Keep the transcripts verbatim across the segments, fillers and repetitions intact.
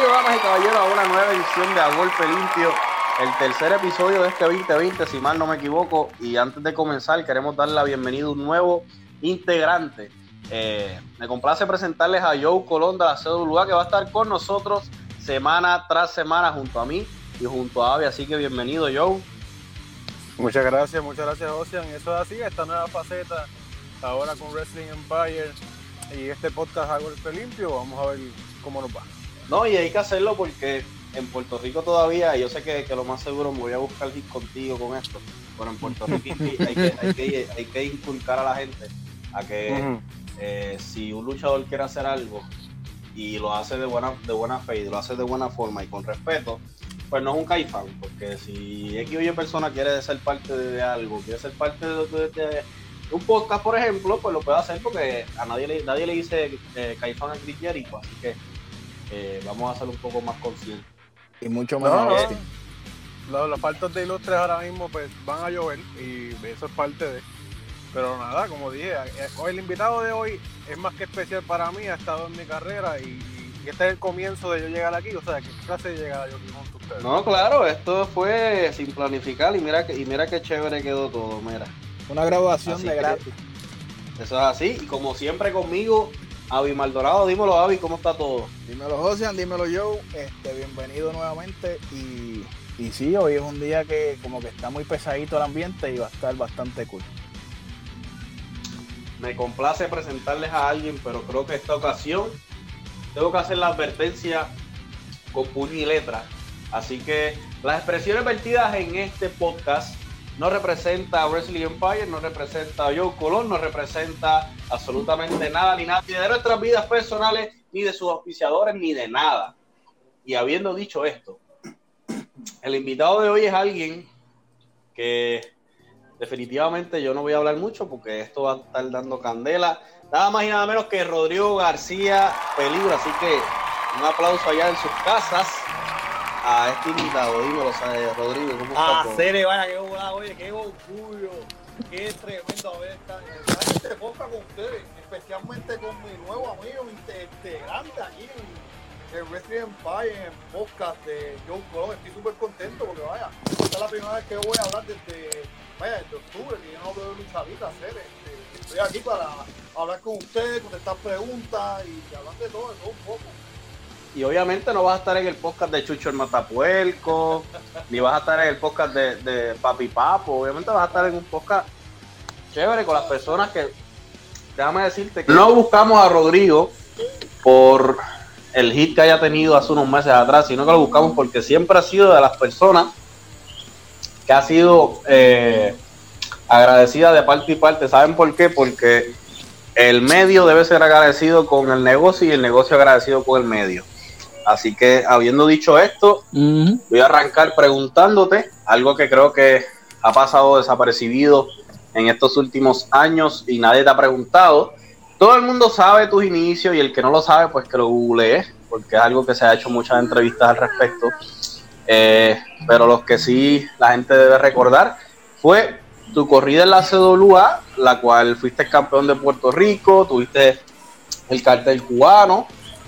Bienvenidos, damas y caballeros, a una nueva edición de A Golpe Limpio, el tercer episodio de este veinte veinte, si mal no me equivoco. Y antes de comenzar, queremos darle la bienvenida a un nuevo integrante. Eh, me complace presentarles a Joe Colón de la C W A, que va a estar con nosotros semana tras semana junto a mí y junto a Avi. Así que bienvenido, Joe. Muchas gracias, muchas gracias, Ocean. Eso es así, esta nueva faceta ahora con Wrestling Empire y este podcast A Golpe Limpio. Vamos a ver cómo nos va. No, y hay que hacerlo porque en Puerto Rico todavía, yo sé que, que lo más seguro me voy a buscar hit contigo con esto, pero en Puerto Rico hay que, hay que, hay que inculcar a la gente a que uh-huh. eh, si un luchador quiere hacer algo y lo hace de buena, de buena fe y lo hace de buena forma y con respeto, pues no es un caifán, porque si X o Y persona quiere ser parte de algo, quiere ser parte de, de, de un podcast, por ejemplo, pues lo puede hacer porque a nadie le, nadie le dice eh, caifán a Chris Jericho, así que eh, vamos a ser un poco más conscientes. Y mucho menos no, no. Los, los faltos de ilustres ahora mismo pues van a llover y eso es parte de... Pero nada, como dije, el invitado de hoy es más que especial para mí, ha estado en mi carrera y, y este es el comienzo de yo llegar aquí, o sea, ¿qué clase de llegada yo aquí junto a ustedes? No, claro, esto fue sin planificar y mira que, y mira qué chévere quedó todo, mira. Una graduación así de gratis. Eso es así, y como siempre conmigo, Avi Maldonado. Dímelo, Avi, ¿cómo está todo? Dímelo, Ocean, dímelo, Joe. Este, bienvenido nuevamente. Y, y sí, hoy es un día que como que está muy pesadito el ambiente y va a estar bastante cool. Me complace presentarles a alguien, pero creo que esta ocasión tengo que hacer la advertencia con puño y letra. Así que las expresiones vertidas en este podcast no representa a Wrestling Empire, no representa a Joe Colón, no representa absolutamente nada ni nadie de nuestras vidas personales, ni de sus auspiciadores, ni de nada. Y habiendo dicho esto, el invitado de hoy es alguien que definitivamente yo no voy a hablar mucho porque esto va a estar dando candela. Nada más y nada menos que Rodrigo García Peligro. Así que un aplauso allá en sus casas a este invitado. Dímelo, ¿sabes, Rodrigo? ¿Cómo está? Ah, Cere, vaya, qué volada, oye, qué orgullo. Qué tremendo haber estado en este podcast con ustedes, especialmente con mi nuevo amigo integrante aquí en el Wrestling Empire, en el podcast de Joe Colón. Estoy súper contento porque, vaya, esta es la primera vez que voy a hablar desde, vaya, desde octubre, que yo no hablo de luchadita, Cere. Estoy aquí para hablar con ustedes, contestar preguntas y hablar de todo, de todo un poco. Y obviamente no vas a estar en el podcast de Chucho el Matapuerco, ni vas a estar en el podcast de, de Papi Papo. Obviamente vas a estar en un podcast chévere con las personas que, déjame decirte que no buscamos a Rodrigo por el hit que haya tenido hace unos meses atrás, sino que lo buscamos porque siempre ha sido de las personas que ha sido eh, agradecida de parte y parte. ¿Saben por qué? Porque el medio debe ser agradecido con el negocio y el negocio agradecido con el medio. Así que, habiendo dicho esto, uh-huh. voy a arrancar preguntándote algo que creo que ha pasado desapercibido en estos últimos años y nadie te ha preguntado. Todo el mundo sabe tus inicios y el que no lo sabe, pues que lo googlee, porque es algo que se ha hecho muchas entrevistas al respecto. Eh, pero los que sí la gente debe recordar fue tu corrida en la C W A, la cual fuiste campeón de Puerto Rico, tuviste el cartel cubano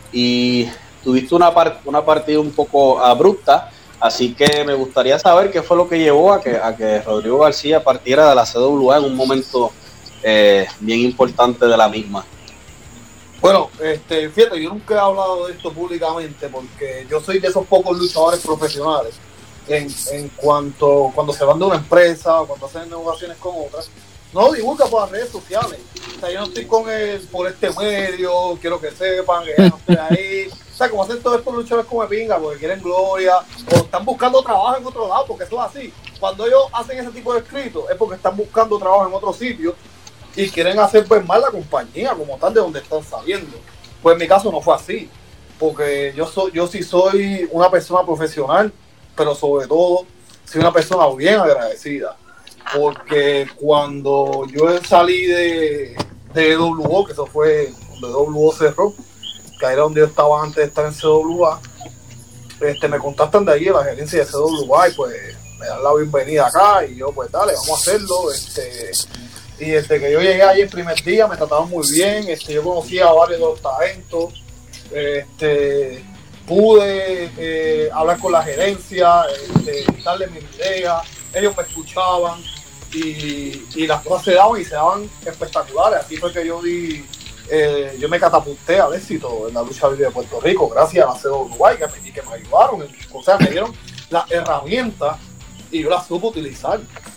y tuviste una, part- una partida un poco abrupta, así que me gustaría saber qué fue lo que llevó a que, a que Rodrigo García partiera de la C W A en un momento eh, bien importante de la misma. Bueno, este, fíjate, yo nunca he hablado de esto públicamente porque yo soy de esos pocos luchadores profesionales en, en cuanto cuando se van de una empresa o cuando hacen negociaciones con otras, no lo divulga por las redes sociales. O sea, yo no estoy con él por este medio, quiero que sepan que ya no estoy ahí. O sea, como hacen todos estos luchadores como pinga porque quieren gloria o están buscando trabajo en otro lado, porque eso es así. Cuando ellos hacen ese tipo de escritos es porque están buscando trabajo en otro sitio y quieren hacer pues mal la compañía como tal de donde están saliendo. Pues en mi caso no fue así, porque yo soy, yo sí soy una persona profesional, pero sobre todo soy una persona bien agradecida, porque cuando yo salí de, de W O, que eso fue donde W O cerró, que era donde yo estaba antes de estar en C W A, este, me contactan de ahí, la gerencia de C W A, y pues me dan la bienvenida acá, y yo pues dale, vamos a hacerlo. Este, y desde que yo llegué ahí el primer día me trataron muy bien, este, yo conocía a varios de los talentos, este, pude eh, hablar con la gerencia, este, darle mi idea, ellos me escuchaban y, y las cosas se daban y se daban espectaculares. Así fue que yo di, eh, yo me catapulté al éxito en la lucha libre de Puerto Rico, gracias a la C W I que me, que me ayudaron, o sea, me dieron las herramientas y yo las supe utilizar.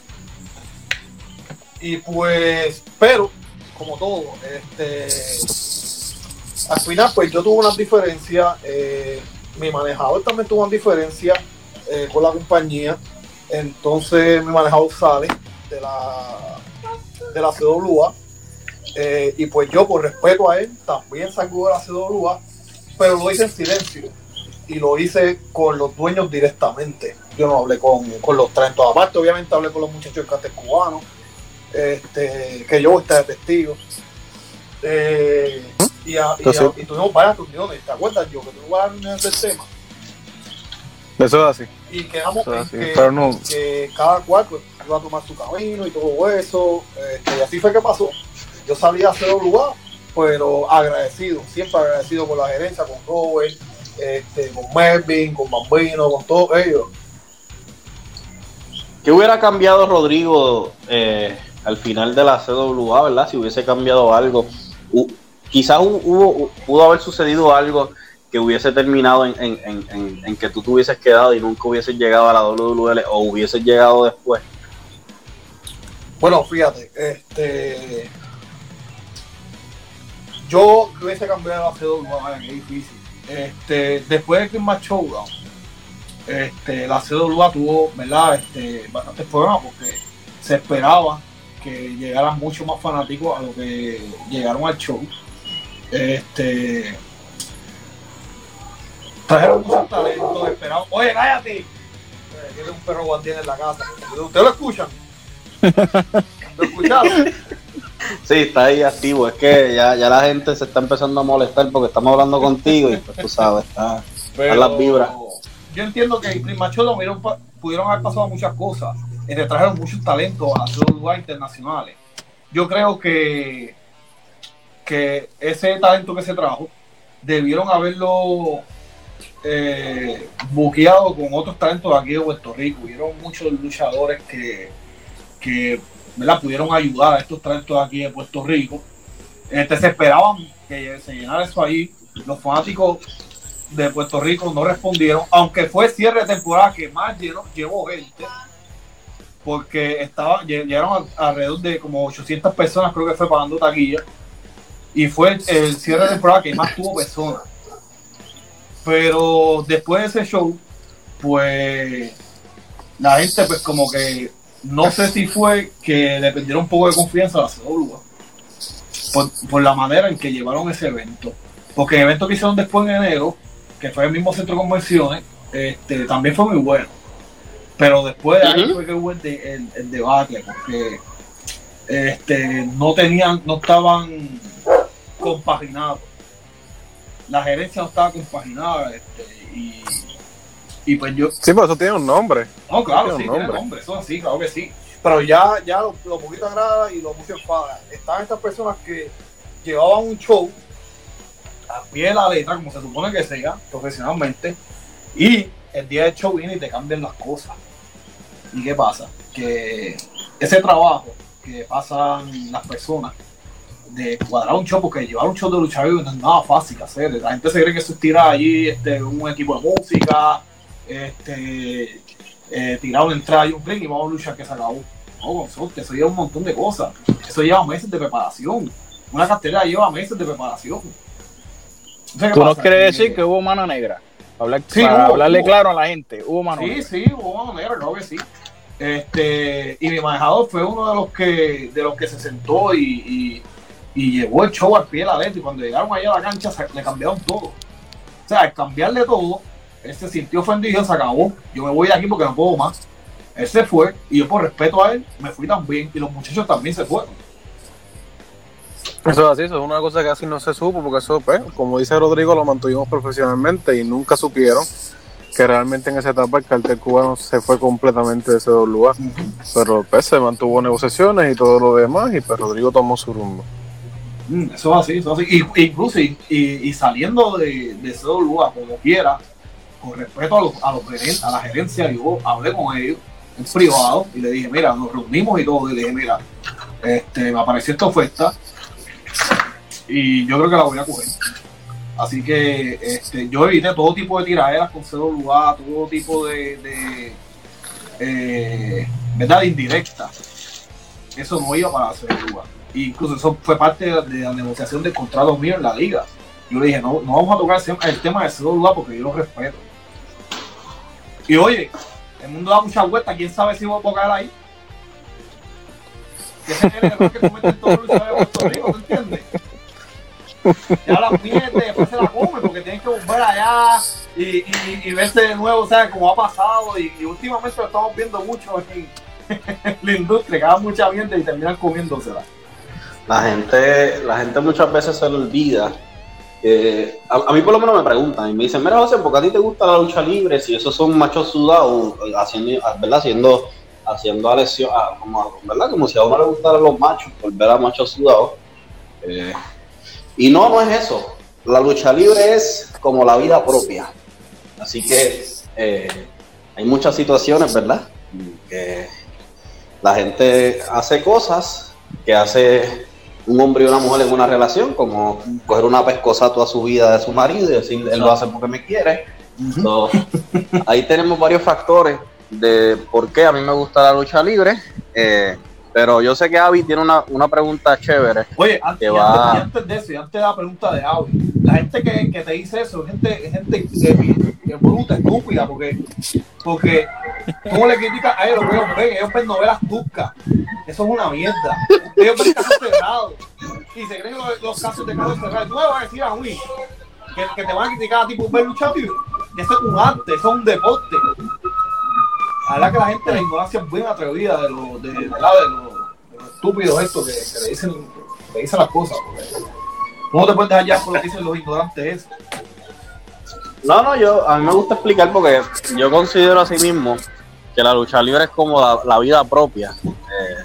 Y pues, pero, como todo, este, al final, pues yo tuve una diferencia, eh, mi manejador también tuvo una diferencia eh, con la compañía, entonces mi manejador sale de la, de la C W A, eh, y pues yo, por respeto a él, también salgo de la C W A, pero lo hice en silencio, y lo hice con los dueños directamente. Yo no hablé con, con los tres, aparte obviamente hablé con los muchachos del cartel cubano, este, que yo esté de testigo. Eh, y, a, y, a, y tuvimos varias reuniones, ¿te acuerdas, yo? Que tuvimos varias reuniones del tema. Eso es así. Y quedamos en así, que, pero no. que cada cual pues, iba a tomar su camino y todo eso. Este, y así fue que pasó. Yo salí a C W A, pero agradecido, siempre agradecido con la gerencia, con Robert, este, con Melvin, con Bambino, con todos ellos. ¿Qué hubiera cambiado Rodrigo eh, al final de la C W A, verdad? Si hubiese cambiado algo. Uh, quizás hubo, pudo haber sucedido algo que hubiese terminado en, en, en, en, en que tú te hubieses quedado y nunca hubieses llegado a la W W L o hubieses llegado después. Bueno, fíjate, este, yo hubiese cambiado la C W A, qué difícil. Este, después de Christmas Showdown, este, la C W A tuvo, ¿verdad? Este, bastantes problemas porque se esperaba que llegaran mucho más fanáticos a lo que llegaron al show. Este, trajeron muchos talentos, esperaban. Oye, cállate. Tiene un perro guardián en la casa. ¿Ustedes lo escuchan? ¿Lo escucharon? Sí, está ahí activo. Es que ya, ya la gente se está empezando a molestar porque estamos hablando contigo y pues tú sabes, está, están las vibras. Yo entiendo que en Prima Cholo pudieron haber pasado muchas cosas. Le trajeron muchos talentos a C W A internacionales. Yo creo que, que ese talento que se trajo debieron haberlo eh, buqueado con otros talentos de aquí de Puerto Rico. Hubieron muchos luchadores que, que ¿verdad? Pudieron ayudar a estos talentos de aquí de Puerto Rico. Este, se esperaban que se llenara eso ahí. Los fanáticos de Puerto Rico no respondieron, aunque fue cierre de temporada que más llenó, llevó gente, porque estaba, llegaron a, alrededor de como ochocientas personas, creo que fue pagando taquilla, y fue el cierre de temporada que más tuvo personas. Pero después de ese show, pues la gente pues como que no sé si fue que le perdieron un poco de confianza a la C W A por, por la manera en que llevaron ese evento, porque el evento que hicieron después en enero, que fue el mismo centro de convenciones, este, también fue muy bueno. Pero después de ahí uh-huh. fue que hubo el, de, el, el debate, porque este, no tenían, no estaban compaginados. La gerencia no estaba compaginada, este, y, y pues yo... Sí, pero eso tiene un nombre. No, claro, sí, tiene nombre, nombre eso sí, claro que sí. Pero ya, ya lo, lo poquito agrada y lo mucho enfada. Estaban estas personas que llevaban un show a pie de la letra, como se supone que sea, profesionalmente, y el día del show viene y te cambian las cosas. ¿Y qué pasa? Que ese trabajo que pasan las personas de cuadrar un show, porque llevar un show de lucha libre no es nada fácil hacer. La gente se cree que eso es tirar allí este, un equipo de música, este, eh, tirar una entrada y un ring y vamos a luchar que se acabó. No, consorte, eso lleva un montón de cosas. Eso lleva meses de preparación. Una cartelera lleva meses de preparación. ¿Tú pasa? Nos quieres decir que hubo mano negra? Hablar, sí, para hubo, hablarle hubo. claro a la gente, hubo mano sí, negra. Sí, sí, hubo mano negra, claro que sí. Este, y mi manejador fue uno de los que de los que se sentó y, y, y llevó el show al pie de la letra, y cuando llegaron allá a la cancha se, le cambiaron todo. O sea, al cambiarle todo, él se sintió ofendido, se acabó. Yo me voy de aquí porque no puedo más. Él se fue y yo por respeto a él me fui también, y los muchachos también se fueron. Eso es así, eso es una cosa que así no se supo, porque eso, pues, como dice Rodrigo, lo mantuvimos profesionalmente y nunca supieron que realmente en esa etapa el cartel cubano se fue completamente de ese lugar. Uh-huh. Pero pues se mantuvo negociaciones y todo lo demás, y pues Rodrigo tomó su rumbo. Mm, eso es así, eso es así. Y, incluso y, y, y saliendo de, de ese lugar, como quiera, con respeto a, los, a, los, a la gerencia, yo hablé con ellos en privado y le dije, mira, nos reunimos y todo, y le dije, mira, este, me apareció esta oferta y yo creo que la voy a coger. Así que este, yo evité todo tipo de tiraderas con C W A, todo tipo de, de eh, ¿verdad? De indirecta. Eso no iba para C W A. Incluso eso fue parte de, de la negociación del contrato mío en la liga. Yo le dije, no, no vamos a tocar el tema de C W A porque yo lo respeto. Y oye, el mundo da muchas vueltas, quién sabe si voy a tocar ahí. Que ese es el error que cometen todos los luchadores de Puerto Rico, ¿tú entiendes? Ya la pierde, después se la come porque tienen que volver allá y, y, y verse de nuevo, ¿sabes? Como ha pasado y, y últimamente lo estamos viendo mucho en, en la industria, que hagan mucha mierda y terminan comiéndosela. La gente, la gente muchas veces se le olvida. Eh, a, a mí por lo menos me preguntan y me dicen, mira José, ¿por qué a ti te gusta la lucha libre? Si esos son machos sudados, haciendo, ¿verdad? Haciendo, haciendo alección, como, ¿verdad? Como si a uno le gustaran los machos, por ver a machos sudados. Eh, y no, no es eso. La lucha libre es como la vida propia. Así que eh, hay muchas situaciones, ¿verdad? Que la gente hace cosas que hace un hombre y una mujer en una relación, como coger una pescosa toda su vida de su marido y decir, él lo hace porque me quiere. Uh-huh. So, ahí tenemos varios factores de por qué a mí me gusta la lucha libre, eh, pero yo sé que Avi tiene una, una pregunta chévere. Oye, antes, que y va... antes, y antes de eso, y antes de la pregunta de Avi, la gente que, que te dice eso es gente, gente que, que bruta, estúpida, porque, porque ¿cómo le criticas a ellos? Ellos ven, ellos ven novelas turcas. Eso es una mierda. Ellos ven casos cerrados y se creen los, los casos de casos cerrados. Tú me vas a decir a mí que, que te van a criticar a ti por ver lucha libre. Eso es un arte, eso es un deporte. La verdad que la gente, la ignorancia es bien atrevida de los de, de, de, de, de los estúpidos estos que, que le dicen, le dicen las cosas. ¿Cómo te puedes dejar ya por lo que dicen los ignorantes eso? No, no, yo, a mí me gusta explicar porque yo considero a sí mismo que la lucha libre es como la, la vida propia. Eh,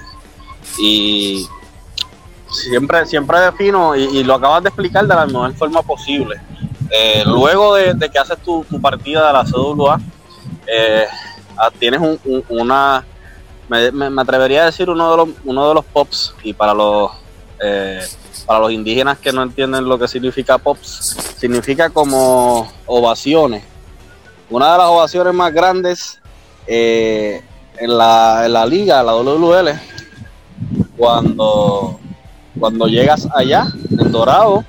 y siempre, siempre defino, y, y lo acabas de explicar de la mejor forma posible. Eh, luego de, de que haces tu, tu partida de la C W A, eh, tienes un, un, una, me, me atrevería a decir uno de los, uno de los pops, y para los eh, para los indígenas que no entienden lo que significa pops, significa como ovaciones. Una de las ovaciones más grandes eh, en, la, en la liga, la W W L, cuando, cuando llegas allá, en Dorado,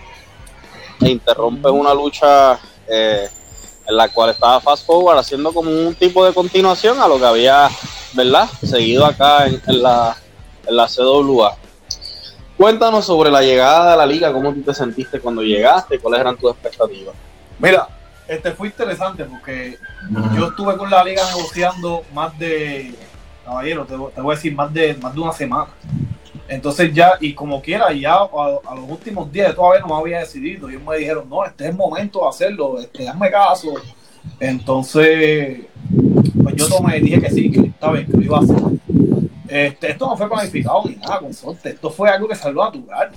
e interrumpes una lucha eh, en la cual estaba Fast Forward haciendo como un tipo de continuación a lo que había, ¿verdad?, seguido acá en, en, la, en la C W A. Cuéntanos sobre la llegada de la liga, cómo tú te sentiste cuando llegaste, cuáles eran tus expectativas. Mira, este fue interesante porque uh-huh. yo estuve con la liga negociando más de, caballero, te, te voy a decir, más de, más de una semana. Entonces ya, y como quiera, ya a, a los últimos días todavía no me había decidido. Ellos me dijeron, no, este es el momento de hacerlo, este, hazme caso. Entonces, pues yo tomé y dije que sí, que estaba bien, que lo iba a hacer. Este, esto no fue planificado ni nada, consorte. Esto fue algo que salió natural.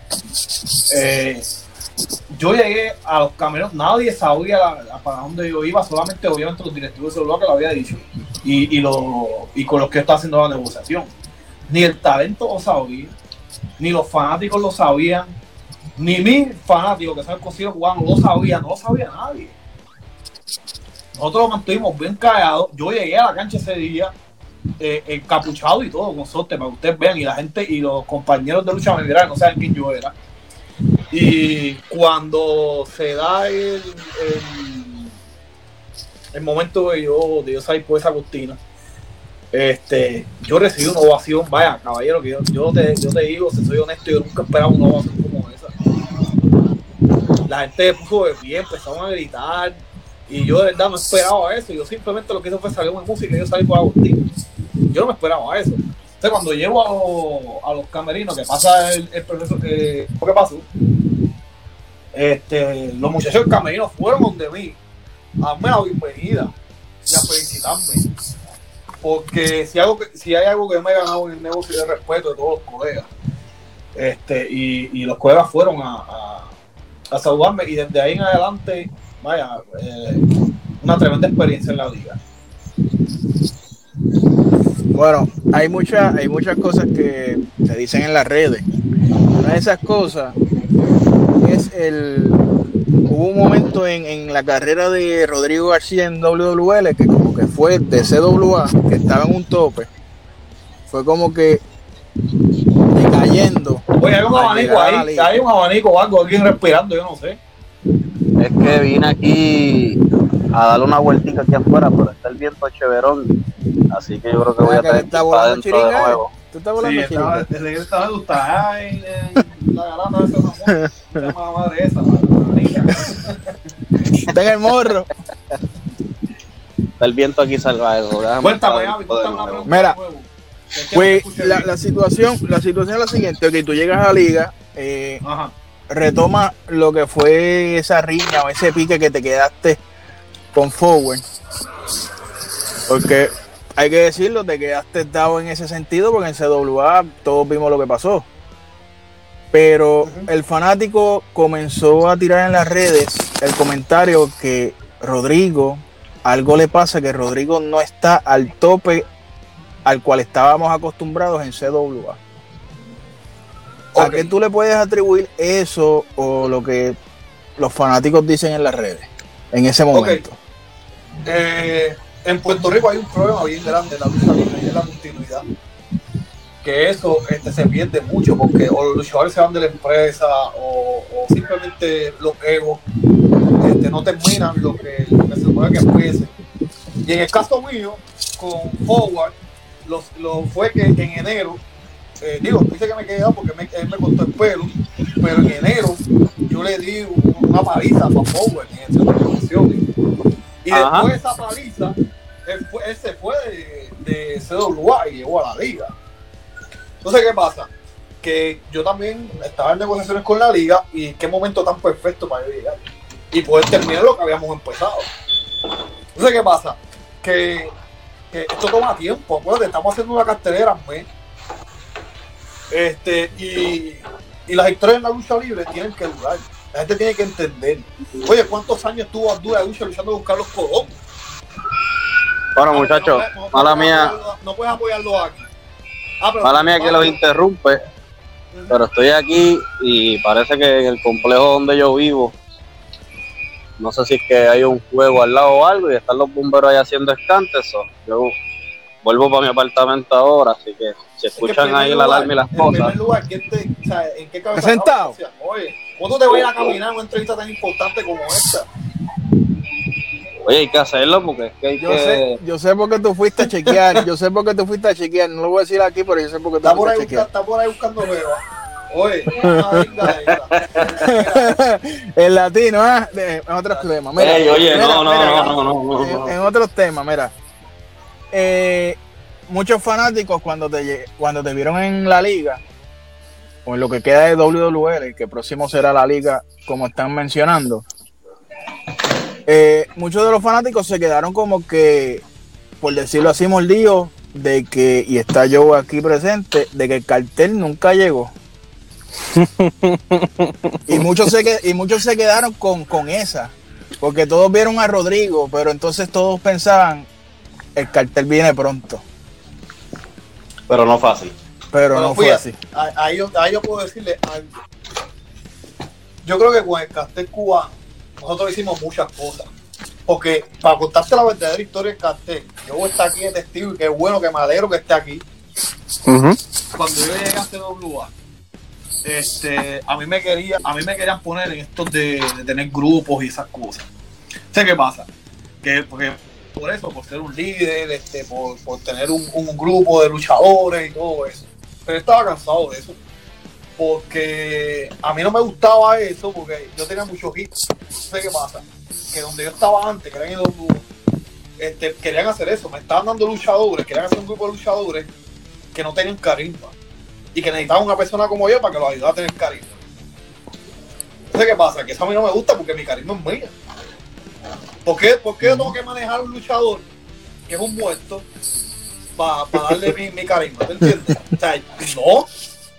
Eh, yo llegué a los camerinos, nadie sabía la, la, para dónde yo iba, solamente obviamente los directivos de celular que lo había dicho y, y, lo, y con los que estaba haciendo la negociación. Ni el talento lo sabía, ni los fanáticos lo sabían, ni mis fanáticos que saben cocido cubano lo sabían, no lo sabía nadie. Nosotros lo mantuvimos bien callados. Yo llegué a la cancha ese día eh, encapuchado y todo, con sorte, para que ustedes vean, y la gente y los compañeros de lucha me miraron, no saben quién yo era. Y cuando se da el, el, el momento de yo, de yo salir por esa cortina, este, yo recibí una ovación, vaya, caballero, que yo, yo, te, yo te digo, si soy honesto, yo nunca esperaba una ovación como esa. La gente puso de pie, empezaron a gritar, y yo de verdad no esperaba eso. Yo simplemente lo que hice fue salir una música y yo salí por la cortina. Yo no me esperaba eso. Entonces, cuando llego a, lo, a los camerinos, que pasa el, el proceso que, ¿qué pasó? Este, los muchachos del camerino fueron donde mí a darme la bienvenida y a felicitarme. Porque si, algo que, si hay algo que me he ganado en el negocio de respeto de todos los colegas, este, y, y los colegas fueron a, a, a saludarme, y desde ahí en adelante, vaya, eh, una tremenda experiencia en la liga. Bueno, hay muchas, hay muchas cosas que se dicen en las redes. Una de esas cosas es el... Hubo un momento en, en la carrera de Rodrigo García en doble u doble u ele que como que fue de C W A, que estaba en un tope. Fue como que decayendo. Oye, hay un abanico ahí, hay un abanico o algo, alguien respirando, yo no sé. Es que vine aquí a darle una vueltita aquí afuera, pero está el viento cheverón, así que yo creo que voy a tener que ir para adentro de nuevo. ¿Tú estás volando sí, estaba, desde que estaba tú estás en, en la garata de esa mamá, se llama la madre esa, la niña. Está en el morro. Está el viento aquí salvaje. Cuéntame, Avi, cuéntame una pregunta. Mira, pues la, la situación, la situación es la siguiente, que tú llegas a la liga, eh, retoma lo que fue esa riña o ese pique que te quedaste con Forward, porque hay que decirlo, te quedaste dado en ese sentido, porque en C W A todos vimos lo que pasó, pero uh-huh. el fanático comenzó a tirar en las redes el comentario que Rodrigo, algo le pasa, que Rodrigo no está al tope al cual estábamos acostumbrados en C W A. ¿A okay. qué tú le puedes atribuir eso o lo que los fanáticos dicen en las redes en ese momento? Okay. Eh, en Puerto Rico hay un problema bien grande en la lucha libre y es la continuidad. Que eso este, se pierde mucho porque o los luchadores se van de la empresa o, o simplemente los egos este, no terminan lo que, lo que se supone que empiecen. Y en el caso mío, con Forward, Lo, lo fue que en enero, eh, digo, dice que me he quedado porque me, él me cortó el pelo, pero en enero yo le di una paliza para Forward en el centro de convenciones. Y Ajá. después de esa paliza, él, fue, él se fue de, de C W A y llegó a la liga. Entonces, ¿qué pasa? Que yo también estaba en negociaciones con la liga y qué momento tan perfecto para yo llegar y poder terminar lo que habíamos empezado. Entonces, ¿qué pasa? Que esto toma tiempo, acuérdate, estamos haciendo una cartelera mes. Este, y, y las historias en la lucha libre tienen que durar. La gente tiene que entender. Oye, ¿cuántos años tuvo Abdul la lucha luchando con Carlos Colón? Bueno, muchachos, no, no, no, mala no mía. Apoyarlo, no puedes apoyarlo aquí. Ah, mala mía que los interrumpe, uh-huh. pero estoy aquí y parece que en el complejo donde yo vivo, no sé si es que hay un fuego al lado o algo y están los bomberos ahí haciendo escantes. So. Yo vuelvo para mi apartamento ahora, así que si escuchan es que ahí lugar, la alarma y las en cosas. Primer lugar, ¿quién te, o sea, ¿en qué cabeza sentado? Oye, ¿cuándo te voy a caminar una entrevista tan importante como esta? Oye, hay que hacerlo porque es que hay yo que... Sé, yo sé por qué tú fuiste a chequear, yo sé por qué tú fuiste a chequear, no lo voy a decir aquí, pero yo sé por qué tú está fuiste a chequear. Está por ahí buscando beba. Oye, ah, venga, venga. El latino, ¿eh? En otros temas. Mira, Ey, oye, mira, no, no, mira, no, no, no, no, en, no. en otros temas, mira. Eh, muchos fanáticos cuando te cuando te vieron en la liga, o en lo que queda de doble u doble u ele, que próximo será la liga, como están mencionando, eh, muchos de los fanáticos se quedaron como que, por decirlo así, mordidos, de que, y está yo aquí presente, de que el cartel nunca llegó. y muchos se y muchos se quedaron con, con esa, porque todos vieron a Rodrigo, pero entonces todos pensaban el cartel viene pronto, pero no fácil, pero, pero no fue así. Ahí yo, ahí yo puedo decirle algo. Yo creo que con el cartel cubano nosotros hicimos muchas cosas, porque para contarte la verdadera historia del cartel, yo voy a estar aquí de testigo y qué bueno, que me alegro que esté aquí. Uh-huh. Cuando yo llegué a C W A, Este, a mí me quería, a mí me querían poner en esto de, de tener grupos y esas cosas. ¿Sé qué pasa? Que porque por eso, por ser un líder, este, por, por tener un, un grupo de luchadores y todo eso. Pero estaba cansado de eso. Porque a mí no me gustaba eso, porque yo tenía muchos hits. ¿Sé qué pasa? Que donde yo estaba antes, que eran en W, este, querían hacer eso. Me estaban dando luchadores, querían hacer un grupo de luchadores que no tenían carisma. Y que necesitaba una persona como yo para que los ayudara a tener carisma. Entonces, ¿qué pasa? Que eso a mí no me gusta porque mi carisma es mío. ¿Por qué, ¿Por qué yo tengo que manejar un luchador que es un muerto para pa darle mi, mi carisma? ¿Te entiendes? O sea, no. O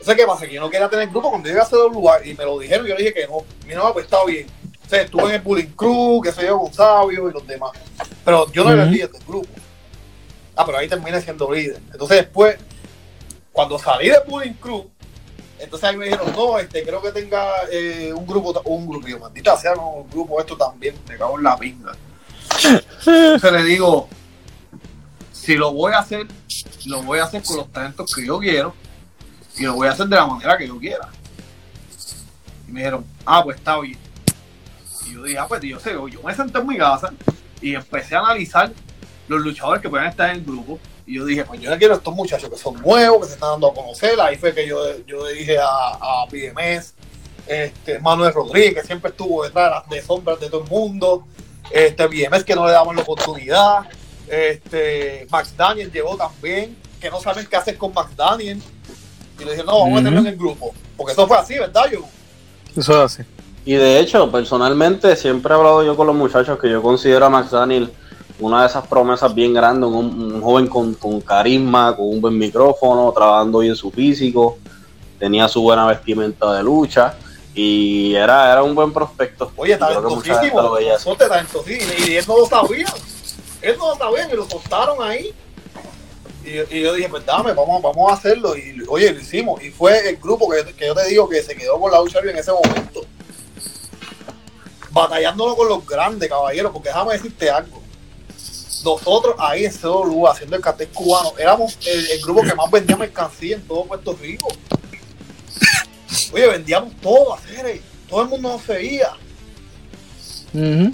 Entonces, ¿qué pasa? Que yo no quería tener grupo cuando llegué a C W A y me lo dijeron, yo le dije que no. Y no, pues está bien. O sea, estuve en el Bullying Crew, que soy yo con Sabio y los demás. Pero yo no era el líder del grupo. Ah, pero ahí terminé siendo líder. Entonces después, cuando salí del Bullying Crew, entonces ahí me dijeron, no, este, creo que tenga eh, un grupo, un grupo. Y yo, maldita sea, no, un grupo esto también, me cago en la pinga. Entonces le digo, si lo voy a hacer, lo voy a hacer con los talentos que yo quiero y lo voy a hacer de la manera que yo quiera. Y me dijeron, ah, pues está bien. Y yo dije, ah, pues tío, yo, yo me senté en mi casa y empecé a analizar los luchadores que pueden estar en el grupo. Y yo dije, pues yo no quiero a estos muchachos que son nuevos, que se están dando a conocer. Ahí fue que yo, yo dije a, a P M S, este, Manuel Rodríguez, que siempre estuvo detrás de sombras de todo el mundo. Este, P M S, que no le daban la oportunidad. Este, Max Daniel llegó también, que no saben qué hacer con Max Daniel. Y le dije, no, vamos uh-huh. a meterlo en el grupo. Porque eso fue así, ¿verdad, yo? Eso es así. Y de hecho, personalmente, siempre he hablado yo con los muchachos que yo considero a Max Daniel una de esas promesas bien grandes, un, un joven con, con carisma, con un buen micrófono, trabajando bien su físico, tenía su buena vestimenta de lucha y era, era un buen prospecto. Oye, talentosísimo, nosotros talentosísimo, y él no lo sabía, él no lo sabía y lo soltaron ahí. Y, y yo dije, pues dame, vamos, vamos a hacerlo. Y oye, lo hicimos. Y fue el grupo que, que yo te digo que se quedó con la lucha libre en ese momento. Batallándolo con los grandes, caballeros, porque déjame decirte algo. Nosotros ahí en C W, haciendo el cartel cubano, éramos el, el grupo que más vendía mercancía en todo Puerto Rico. Oye, vendíamos todo, hacer, todo el mundo nos seguía. Uh-huh.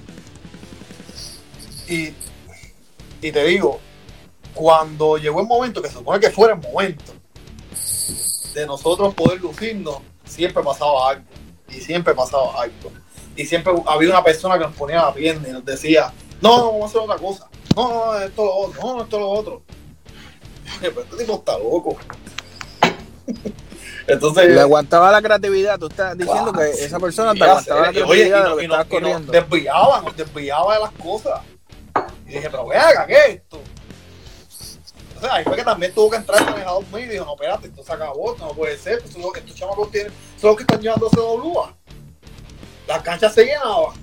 Y, y te digo, cuando llegó el momento, que se supone que fuera el momento de nosotros poder lucirnos, siempre pasaba algo. Y siempre pasaba algo. Y siempre había una persona que nos ponía la pierna y nos decía, no, no, vamos a hacer otra cosa. No, no, esto lo otro, no, esto lo otro. Pero este tipo está loco. Entonces, le aguantaba la creatividad. Tú estás diciendo wow, que esa persona te aguantaba la creatividad. Oye, y no, de lo que estabas corriendo. Nos desviaba, nos desviaba de las cosas. Y dije, pero vea, ¿qué es esto? Entonces ahí fue que también tuvo que entrar el manejador mío y dijo, no, espérate, esto se acabó, esto no puede ser. Esto, estos chamacos tienen, son los que están llevando a C W A. Las canchas se llenaban.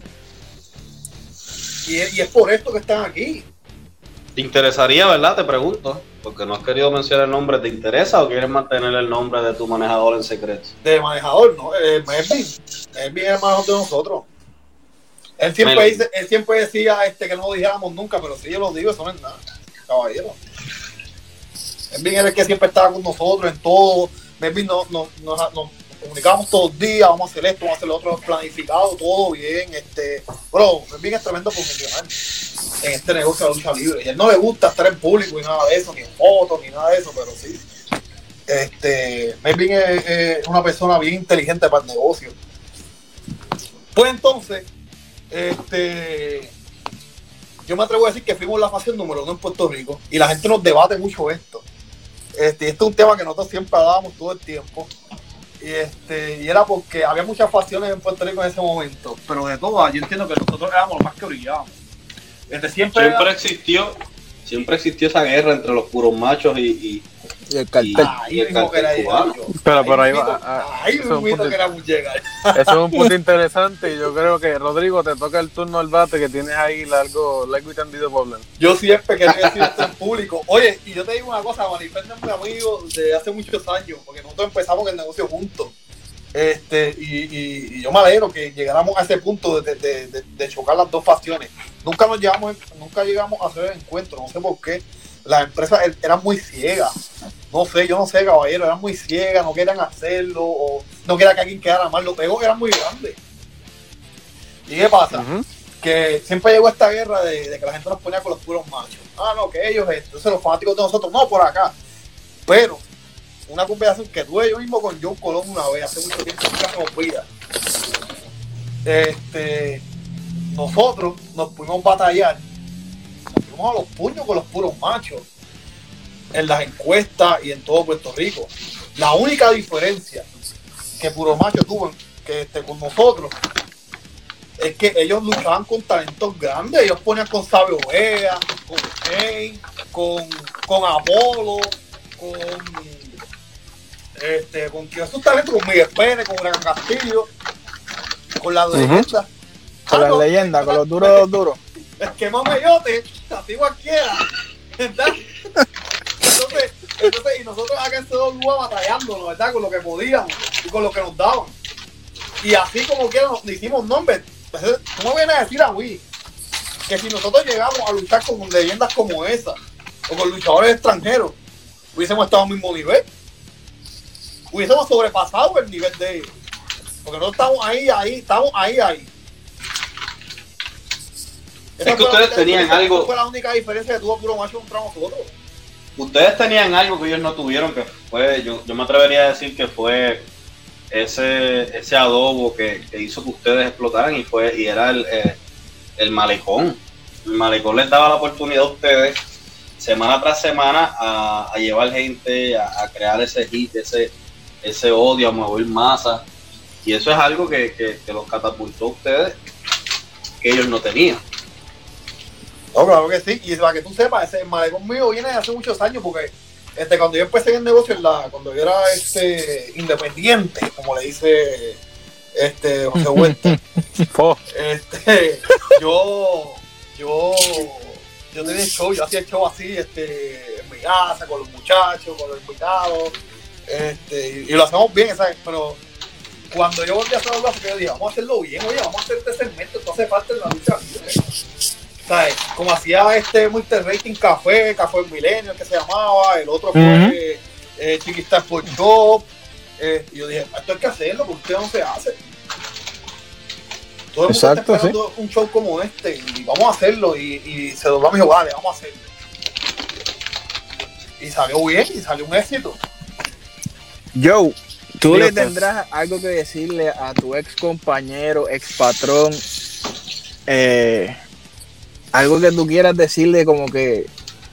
Y, y es por esto que están aquí. ¿Te interesaría, verdad? Te pregunto, porque no has querido mencionar el nombre. ¿Te interesa o quieres mantener el nombre de tu manejador en secreto? De manejador, no, eh, Melvin. Melvin es el manejador de nosotros. Él siempre, dice, él siempre decía este, que no lo dijéramos nunca, pero si yo lo digo, eso no es nada, caballero. Melvin era el que siempre estaba con nosotros en todo. Melvin no, no, no, no comunicamos todos los días, vamos a hacer esto, vamos a hacer lo otro, planificado, todo bien. Este, bro, Melvin es tremendo profesional en este negocio de lucha libre. Y a él no le gusta estar en público y nada de eso, ni en fotos, ni nada de eso, pero sí. Este, Melvin es, es una persona bien inteligente para el negocio. Pues entonces, este, yo me atrevo a decir que fuimos la facción número uno en Puerto Rico y la gente nos debate mucho esto. Este, este es un tema que nosotros siempre hablábamos todo el tiempo. Y, este, y era porque había muchas facciones en Puerto Rico en ese momento, pero de todas yo entiendo que nosotros éramos los más que brillábamos. Este, siempre siempre era... existió siempre existió esa guerra entre los puros machos y, y, y el cartel. Ahí y el mismo cartel que era pero por ahí va. Ahí mismo que era llegar. Eso es un punto interesante y yo creo que, Rodrigo, te toca el turno al bate que tienes ahí largo, largo y tendido por hablar. Yo siempre quería decir esto en público. Oye, y yo te digo una cosa, Manifesta es mi amigo de hace muchos años, porque nosotros empezamos el negocio juntos. Este, y, y, y yo me alegro que llegáramos a ese punto de, de, de, de chocar las dos facciones. Nunca nos llevamos, nunca llegamos a hacer el encuentro, no sé por qué. Las empresas eran muy ciegas. No sé, yo no sé, caballero, eran muy ciegas, no querían hacerlo, o no querían que alguien quedara mal. Los egos eran muy grandes. ¿Y qué pasa? Uh-huh. Que siempre llegó esta guerra de, de que la gente nos ponía con los puros machos. Ah, no, que ellos, entonces los fanáticos de nosotros, no, por acá. Pero una conversación que tuve yo mismo con John Colón una vez, hace mucho tiempo, nunca se me olvida. Este, nosotros nos pudimos batallar, nos fuimos a los puños con los puros machos en las encuestas y en todo Puerto Rico. La única diferencia que Puro Macho tuvo que este, con nosotros es que ellos luchaban con talentos grandes. Ellos ponían con Sabio Vega, con Shane, con, con Apolo, con este, con esos talentos, con Miguel Pérez, con Huracán Castillo, con las Ujú. leyendas. Con Ah, las no, leyendas, con los duros pues, de los duros. el que más mellote, a ti cualquiera, ¿verdad? Entonces, entonces, y nosotros acá en C W A batallándonos, ¿verdad? Con lo que podíamos y con lo que nos daban. Y así como quiera nos hicimos nombres. ¿Tú me vienes a decir a mí que si nosotros llegamos a luchar con leyendas como esa, o con luchadores extranjeros, hubiésemos estado al mismo nivel? Hubiésemos sobrepasado el nivel de ellos. Porque nosotros estamos ahí, ahí, estamos ahí, ahí. Esa Es que fue la ustedes única tenían diferencia- algo- esa fue la única diferencia que tuvo Puro Macho contra nosotros. Ustedes tenían algo que ellos no tuvieron, que fue, yo, yo me atrevería a decir que fue ese ese adobo que, que hizo que ustedes explotaran y fue y era el, eh, el malecón. El malecón les daba la oportunidad a ustedes semana tras semana a, a llevar gente, a, a crear ese hit, ese, ese odio, a mover masas. Y eso es algo que, que, que los catapultó a ustedes, que ellos no tenían. No, claro que sí. Y para que tú sepas, ese malecón mío viene de hace muchos años porque este, cuando yo empecé en el negocio, en la, cuando yo era este, independiente, como le dice este, José Huerta, Fo. este, yo, yo, yo tenía el show, yo hacía el show así, este, en mi casa, con los muchachos, con los invitados, este, y, y lo hacemos bien, ¿sabes? Pero cuando yo volví a hacer algo así, yo dije, vamos a hacerlo bien, oye, vamos a hacer este segmento, esto hace parte de la lucha libre. ¿Sabes? Como hacía este Multi Rating Café, Café Milenio, que se llamaba, el otro fue Ujú. eh, Chiquista Sport Shop. Eh, y yo dije, esto hay que hacerlo, porque usted no se hace. Todo el mundo Exacto, está esperando un show como este, y vamos a hacerlo. Y, y se dobló, me dijo, vale, vamos a hacerlo. Y salió bien, y salió un éxito. Joe, tú Diga le usted. tendrás algo que decirle a tu ex compañero, ex patrón, eh, algo que tú quieras decirle como que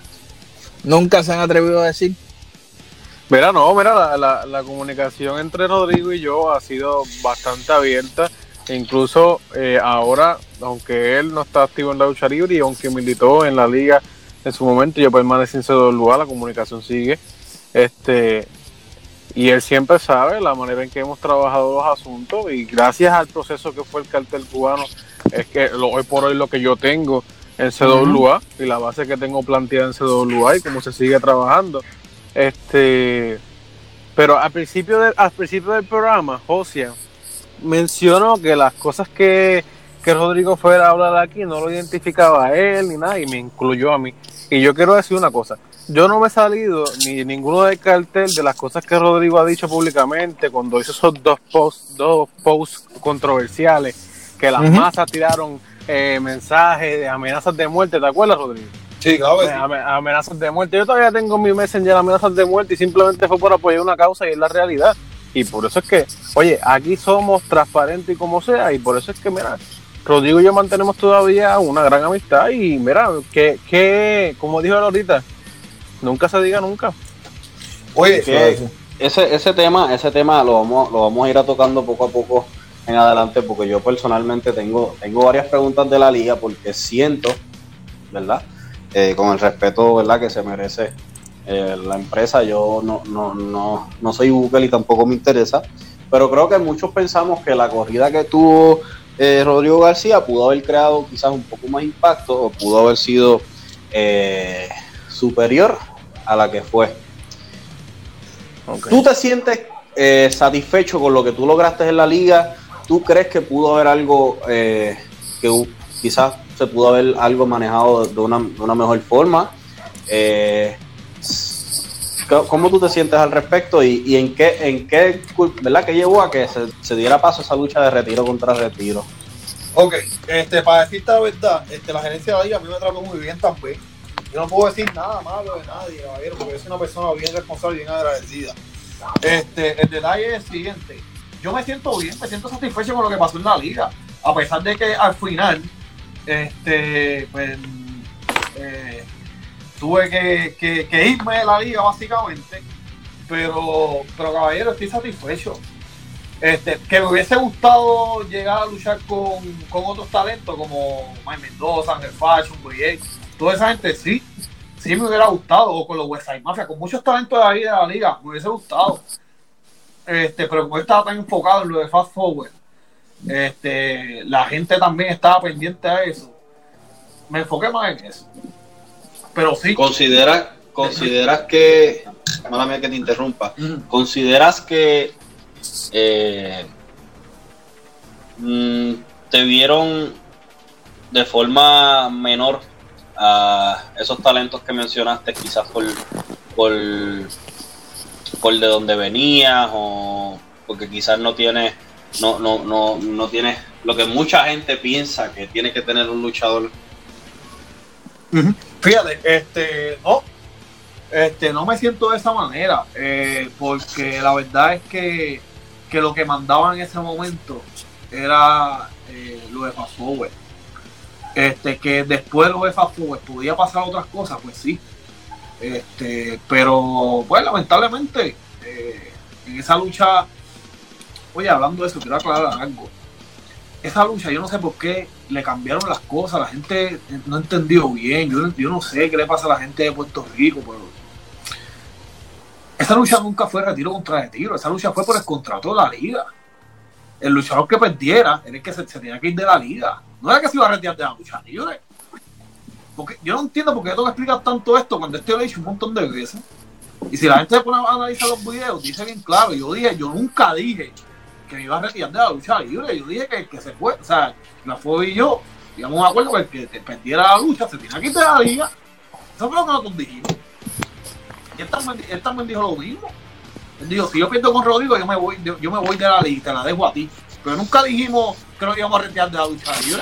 nunca se han atrevido a decir. Mira, no, mira, la, la, la comunicación entre Rodrigo y yo ha sido bastante abierta. E incluso eh, ahora, aunque él no está activo en la lucha libre y aunque militó en la liga en su momento, yo permanecí en C W A, la comunicación sigue. Este, y él siempre sabe la manera en que hemos trabajado los asuntos y gracias al proceso que fue el cartel cubano, es que lo, hoy por hoy lo que yo tengo en C W A y la base que tengo planteada en C W A y cómo se sigue trabajando. Este, pero al principio, de, al principio del programa, José mencionó que las cosas que, que Rodrigo fuera a hablar aquí no lo identificaba a él ni nada y me incluyó a mí. Y yo quiero decir una cosa, yo no me he salido ni ninguno del cartel de las cosas que Rodrigo ha dicho públicamente cuando hizo esos dos posts, dos posts controversiales que las Ujú. masas tiraron eh, mensajes de amenazas de muerte, ¿te acuerdas, Rodrigo? Sí, claro que sí. Ame- amenazas de muerte. Yo todavía tengo mi Messenger amenazas de muerte y simplemente fue por apoyar una causa y es la realidad. Y por eso es que, oye, aquí somos transparentes y como sea, y por eso es que, mira, Rodrigo y yo mantenemos todavía una gran amistad y mira, que, que como dijo él ahorita, nunca se diga nunca. Oye, Que ese, ese tema, ese tema lo vamos, lo vamos a ir a tocando poco a poco en adelante, porque yo personalmente tengo, tengo varias preguntas de la liga, porque siento, ¿verdad? Eh, con el respeto, ¿verdad?, que se merece eh, la empresa. Yo no, no, no, no soy Google y tampoco me interesa, pero creo que muchos pensamos que la corrida que tuvo eh, Rodrigo García pudo haber creado quizás un poco más impacto o pudo haber sido eh, superior a la que fue. Okay. ¿Tú te sientes eh, satisfecho con lo que tú lograste en la liga? ¿Tú crees que pudo haber algo eh, que uh, quizás se pudo haber algo manejado de una, de una mejor forma? Eh, ¿Cómo tú te sientes al respecto y, y en qué, en qué, ¿verdad?, que llevó a que se, se diera paso a esa lucha de retiro contra retiro? ok, este, para decirte la verdad, este, la gerencia de la liga a mí me trató muy bien también. Yo no puedo decir nada malo de nadie, caballero, porque yo soy una persona bien responsable y bien agradecida. Este, el detalle es el siguiente. Yo me siento bien, me siento satisfecho con lo que pasó en la liga. A pesar de que al final, este, pues, eh, tuve que, que, que irme de la liga básicamente. Pero, pero caballero, estoy satisfecho. Este, que me hubiese gustado llegar a luchar con, con otros talentos como Mike Mendoza, Ángel Fashion, Boye, toda esa gente, sí, sí me hubiera gustado, o con los Westside Mafia, con muchos talentos de ahí de la liga, me hubiese gustado. este, pero como estaba tan enfocado en lo de Fast Forward, este, la gente también estaba pendiente a eso. Me enfoqué más en eso. Pero sí. ¿Consideras, consideras que, mala mía que te interrumpa, uh-huh. consideras que eh, mm, te vieron de forma menor a esos talentos que mencionaste, quizás por, por, por de dónde venías, o porque quizás no tienes, no, no, no, no tienes lo que mucha gente piensa que tiene que tener un luchador? Uh-huh. Fíjate, este, no, este, no me siento de esa manera, eh, porque la verdad es que, que lo que mandaba en ese momento era eh, lo de Fast Forward. Este, que después de lo de Fast Forward podía pasar otras cosas, pues sí. Este, pero, pues lamentablemente, eh, en esa lucha, oye, hablando de eso, quiero aclarar algo. Esa lucha, yo no sé por qué le cambiaron las cosas, la gente no entendió bien, yo, yo no sé qué le pasa a la gente de Puerto Rico, pero esa lucha nunca fue retiro contra retiro, esa lucha fue por el contrato de la liga. El luchador que perdiera era el que se, se tenía que ir de la liga, no era que se iba a retirar de la lucha libre. Porque yo no entiendo por qué tengo que explicar tanto esto cuando esto lo he dicho un montón de veces. Y si la gente se pone a analizar los videos, dice bien claro, yo dije, yo nunca dije que me iba a retirar de la lucha libre, yo dije que, que se fue, o sea, la fue y yo, digamos un acuerdo que el que te perdiera la lucha se tenía que ir de la liga. Eso fue lo que nosotros dijimos. Y él también, él también dijo lo mismo. Él dijo, si yo pierdo con Rodrigo, yo me voy, yo, yo me voy de la liga y te la dejo a ti. Pero nunca dijimos que nos íbamos a retirar de la lucha libre.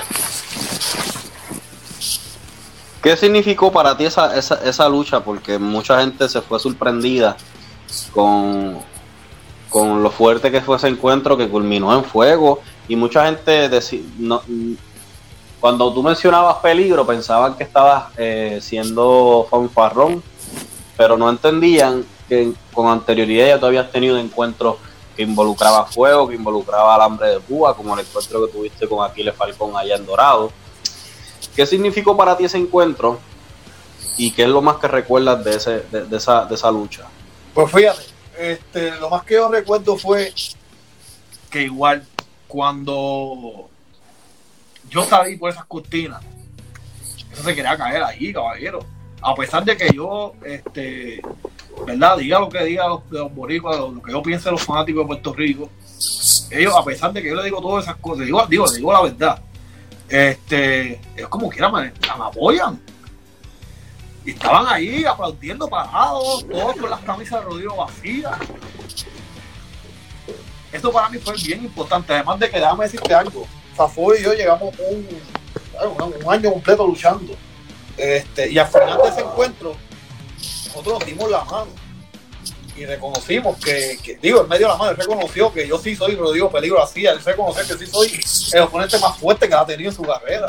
¿Qué significó para ti esa, esa, esa lucha? Porque mucha gente se fue sorprendida con, con lo fuerte que fue ese encuentro, que culminó en fuego, y mucha gente decía, no, cuando tú mencionabas peligro pensaban que estabas eh, siendo fanfarrón, pero no entendían que con anterioridad ya tú habías tenido encuentros que involucraba fuego, que involucraba alambre de púa, como el encuentro que tuviste con Aquiles Falcón allá en Dorado. ¿Qué significó para ti ese encuentro y qué es lo más que recuerdas de ese de, de esa de esa lucha? Pues fíjate, este, lo más que yo recuerdo fue que igual cuando yo salí por esas cortinas, eso se quería caer ahí, caballero. A pesar de que yo, este, verdad, diga lo que diga los, los boricuas, lo que yo piense de los fanáticos de Puerto Rico, ellos, a pesar de que yo les digo todas esas cosas, digo, digo, digo la verdad. Este, es como quiera, me, me apoyan. Y estaban ahí aplaudiendo parados, todos con las camisas de Rodrigo vacías. Esto para mí fue bien importante. Además de que, déjame decirte algo, Fafo y yo llegamos un, un, un año completo luchando. Este, y al final de ese encuentro, nosotros nos dimos la mano y reconocimos que, que digo, en medio de la mano, él reconoció que yo sí soy Rodrigo Peligro García, él reconoció que sí soy el oponente más fuerte que ha tenido en su carrera.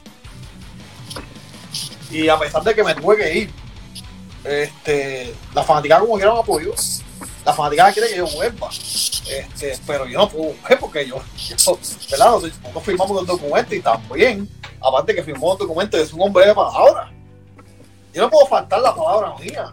Y a pesar de que me tuve que ir, este, la fanaticada como quiera me apoyó, la fanaticada quiere que yo vuelva, este, pero yo no puedo volver porque yo, yo ¿verdad? Nosotros firmamos los documentos y estamos bien, aparte que firmó los documentos, es un hombre de palabra, yo no puedo faltar la palabra mía.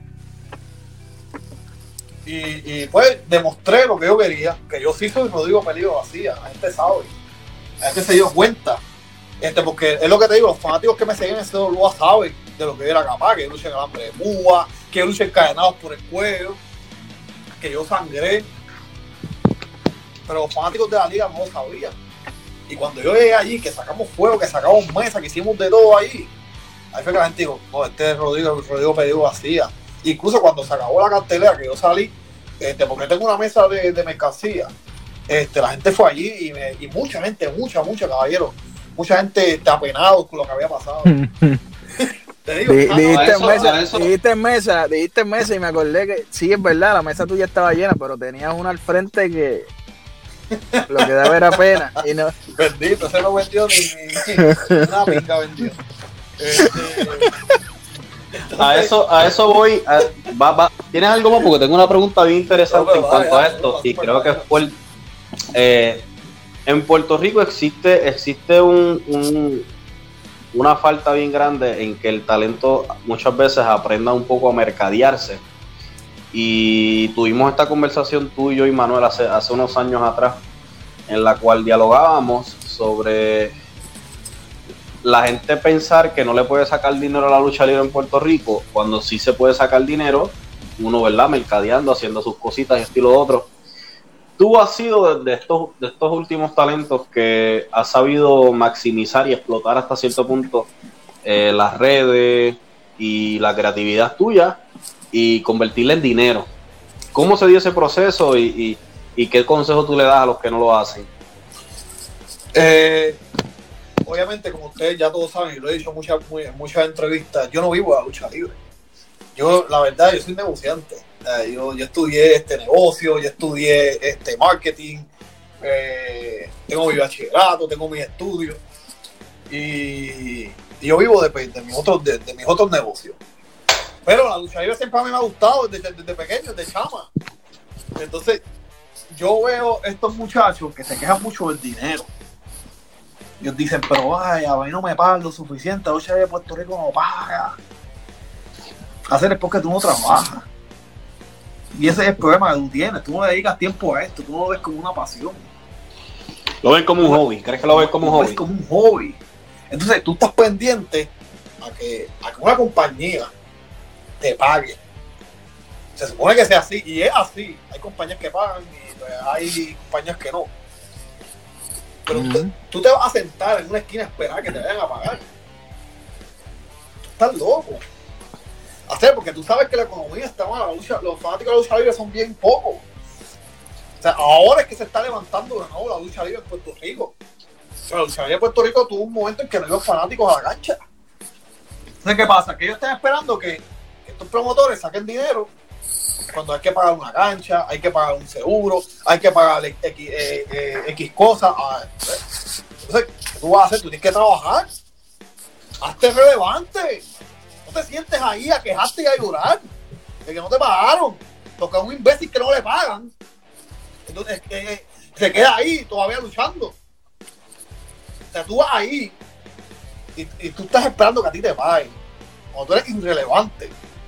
Y, y pues demostré lo que yo quería, que yo sí soy Rodrigo Peligro García, la gente sabe, la gente se dio cuenta, este, porque es lo que te digo, los fanáticos que me seguían en ese W A saben de lo que yo era capaz, que yo luché en alambre de púa, que yo luché encadenados por el cuello, que yo sangré, pero los fanáticos de la liga no lo sabían. Y cuando yo llegué allí, que sacamos fuego, que sacamos mesa, que hicimos de todo ahí, ahí fue que la gente dijo, no, este es Rodrigo, Rodrigo Peligro García. Incluso cuando se acabó la cartelera, que yo salí, este, porque tengo una mesa de, de mercancía, este, la gente fue allí y, me, y mucha gente, mucha, mucha, caballero, mucha gente está apenado con lo que había pasado. Te digo, Di, ah, dijiste, eso, mesa, eso. dijiste mesa, dijiste mesa y me acordé que sí, es verdad, la mesa tuya estaba llena, pero tenías una al frente que lo que daba era pena. Y no... Bendito, ese no vendió ni, ni una pinga vendió. Este, A eso, a eso voy. A, va, va. ¿Tienes algo más? Porque tengo una pregunta bien interesante No, en cuanto vaya, a esto. no, Y no, creo no, que no. fue el, eh, en Puerto Rico existe, existe un, un, una falta bien grande en que el talento muchas veces aprenda un poco a mercadearse. y tuvimos esta conversación tú y yo y Manuel hace, hace unos años atrás, en la cual dialogábamos sobre la gente pensar que no le puede sacar dinero a la lucha libre en Puerto Rico, cuando sí se puede sacar dinero, uno, ¿verdad?, mercadeando, haciendo sus cositas y estilo otro. Tú has sido de, de, estos, de estos últimos talentos que has sabido maximizar y explotar hasta cierto punto eh, las redes y la creatividad tuya y convertirla en dinero. ¿Cómo se dio ese proceso y, y, y qué consejo tú le das a los que no lo hacen? Eh, obviamente, como ustedes ya todos saben, y lo he dicho en muchas, en muchas entrevistas, yo no vivo de la lucha libre. Yo, la verdad, yo soy negociante. Eh, yo, yo estudié este negocio, yo estudié este marketing, eh, tengo mi bachillerato, tengo mis estudios y, y yo vivo de, de, mis otros, de, de mis otros negocios. Pero la lucha libre siempre a mí me ha gustado desde, desde pequeño, desde chama. Entonces, yo veo estos muchachos que se quejan mucho del dinero. Ellos dicen, pero vaya, a mí no me pagan lo suficiente, la lucha libre de Puerto Rico no paga. Hacer es porque tú no trabajas. Y ese es el problema que tú tienes. Tú no le dedicas tiempo a esto, tú no lo ves como una pasión. Lo ves como un hobby, ¿crees que lo ves como un hobby? Lo hobby? ves como un hobby. Entonces tú estás pendiente a que, a que una compañía te pague. Se supone que sea así, y es así. Hay compañías que pagan y pues, hay compañías que no. Pero uh-huh. tú, tú te vas a sentar en una esquina a esperar que te vayan a pagar. Tú estás loco. Hacer, porque tú sabes que la economía está mala, la lucha, los fanáticos de la lucha libre son bien pocos. O sea, ahora es que se está levantando de nuevo la lucha libre en Puerto Rico. O sea, la lucha libre en Puerto Rico tuvo un momento en que no iban fanáticos a la cancha. Entonces, ¿qué pasa? Que ellos están esperando que, que estos promotores saquen dinero cuando hay que pagar una cancha, hay que pagar un seguro, hay que pagar X, eh, eh, X cosas. Entonces, ¿qué tú vas a hacer? Tú tienes que trabajar. Hazte relevante. No te sientes ahí a quejarte y a llorar de que no te pagaron, porque a un imbécil que no le pagan, entonces eh, se queda ahí todavía luchando. O sea, tú vas ahí y, y tú estás esperando que a ti te paguen cuando tú eres irrelevante.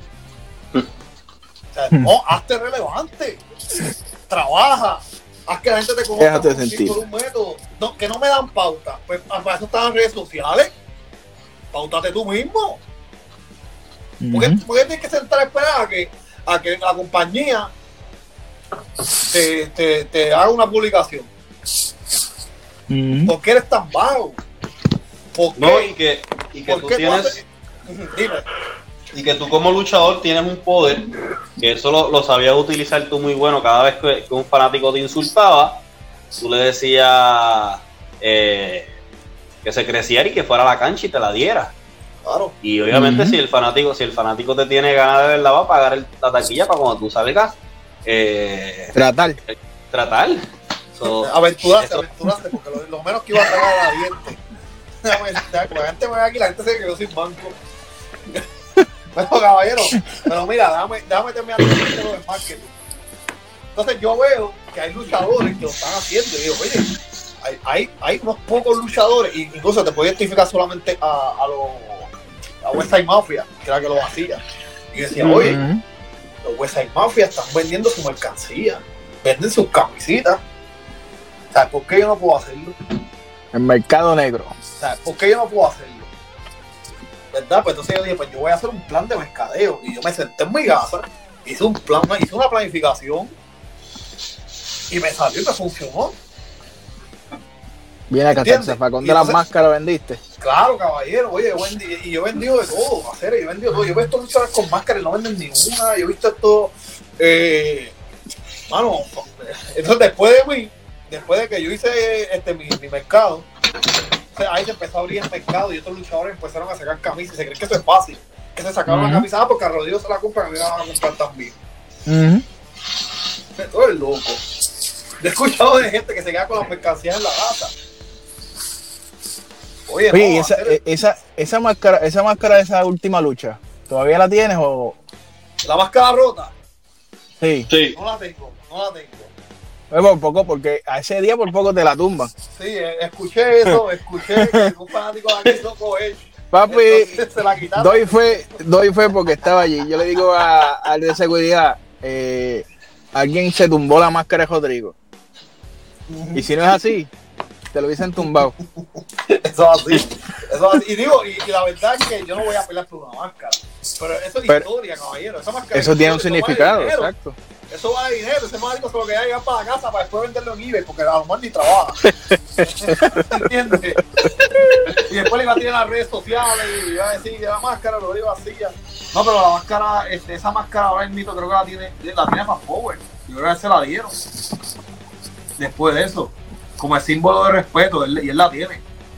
O sea, no, hazte relevante, trabaja, haz que la gente te conozca por, por un método. No, que no me dan pauta, pues para eso están las redes sociales. Pautate tú mismo. Porque, uh-huh. porque tienes que sentar a esperar a que, a que la compañía te, te, te haga una publicación. Uh-huh. ¿Por qué eres tan bajo? ¿Por no, qué? y que, y que tú tienes. Haces... Dime. Y que tú como luchador tienes un poder, que eso lo, lo sabías utilizar tú muy bueno. Cada vez que, que un fanático te insultaba, tú le decías eh, que se creciera y que fuera a la cancha y te la diera. Claro. Y obviamente uh-huh. si el fanático si el fanático te tiene ganas de verdad va a pagar el, la taquilla para cuando tú salgas eh, tratar eh, tratar so, aventurarse, aventurarse porque lo, lo menos que iba a pagar era diente. La gente me ve aquí, la gente se quedó sin banco. Bueno, caballero, pero mira, déjame, déjame terminar con el tema del marketing. Entonces yo veo que hay luchadores que lo están haciendo y digo, oye, hay, hay, hay unos pocos luchadores, incluso te puedo identificar solamente a, a los a Westside Mafia, que era que lo hacía. Y decía, oye, uh-huh. los Westside Mafia están vendiendo su mercancía, venden sus camisitas. O sea, ¿por qué yo no puedo hacerlo? El mercado negro. O sea, ¿por qué yo no puedo hacerlo? ¿Verdad? Pues entonces yo dije, pues yo voy a hacer un plan de mercadeo. Y yo me senté en mi casa, hice un plan, hice una planificación y me salió y me funcionó. Viene acá, el zafacón de las máscaras vendiste. Claro, caballero, oye, yo vendí, y yo he vendido de todo, hacer, yo he vendido todo. Yo he visto luchadores con máscaras y no venden ninguna. Yo he visto esto, eh, mano, entonces después de mí, después de que yo hice este mi, mi mercado, o sea, ahí se empezó a abrir el mercado y otros luchadores empezaron a sacar camisas y se creen que eso es fácil. Que se sacaron uh-huh. la camisa porque a Rodrigo se la compran, a mí me la van a comprar también. Uh-huh. Todo es loco. Yo he escuchado de gente que se queda con las mercancías en la gata. Oye, Oye no, y esa, hacer... esa, esa máscara, esa máscara de esa última lucha, ¿todavía la tienes o...? ¿La máscara rota? Sí. sí. No la tengo, no la tengo. Pues por poco, porque a ese día por poco te la tumban. Sí, escuché eso, escuché que un fanático la quiso coger. Papi, se la doy fe, doy fe porque estaba allí. Yo le digo a, al de seguridad, eh, alguien se tumbó la máscara de Rodrigo. Y si no es así, te lo hubiesen tumbado. Eso es así. Eso es así. Y digo, y, y la verdad es que yo no voy a pelear por una máscara. Pero eso es Pero, historia, caballero. Esa máscara eso tiene un eso vale significado, dinero. exacto. Eso vale dinero. Ese marico se lo quería llevar para la casa para después venderlo en eBay, porque a lo mejor ni trabaja. ¿Entiendes? Y después le iba a tirar en las redes sociales y iba a decir que la máscara lo iba vacía. No, pero la máscara, este, esa máscara ahora el mito creo que la tiene, la tiene Fast Power. Yo creo que se la dieron. Después de eso, como el símbolo de respeto, él, y él la tiene.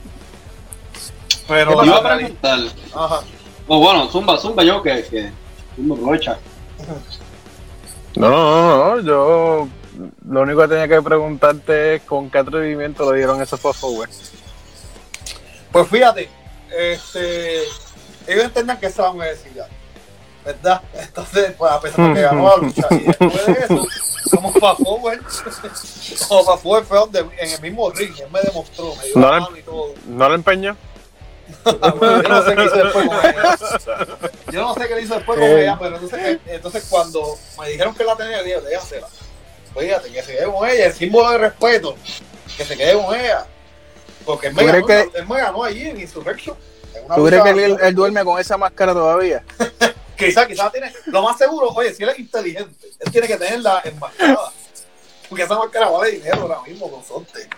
Pero te iba a preguntar. Ajá. Oh, bueno, zumba, zumba yo que, que zumba aprovecha. No, no, no, yo lo único que tenía que preguntarte es con qué atrevimiento le dieron ese fast forward. Pues fíjate, este, ellos entienden que esa es la universidad, ¿verdad? Entonces, pues a pesar de que ganó la lucha, y después de eso, como fast forward, como fast forward fue donde, en el mismo ring, él me demostró, me dio No la le- mano y todo. ¿No le empeñó? Yo no sé qué hizo después con ella. Yo no sé qué hizo después con Eh. ella, pero entonces, eh, entonces cuando me dijeron que la tenía, dije, déjasela. Fíjate, que se quede con ella, el símbolo de respeto, que se quede con ella. Porque él me, ¿Tú ganó, crees que- él me ganó allí en Insurrection. En una ¿Tú crees que lucha- él, él duerme con esa máscara todavía? Quizás, quizás tiene, lo más seguro, oye, si él es inteligente, él tiene que tenerla enmascarada. Porque esa máscara vale dinero ahora mismo, consorte.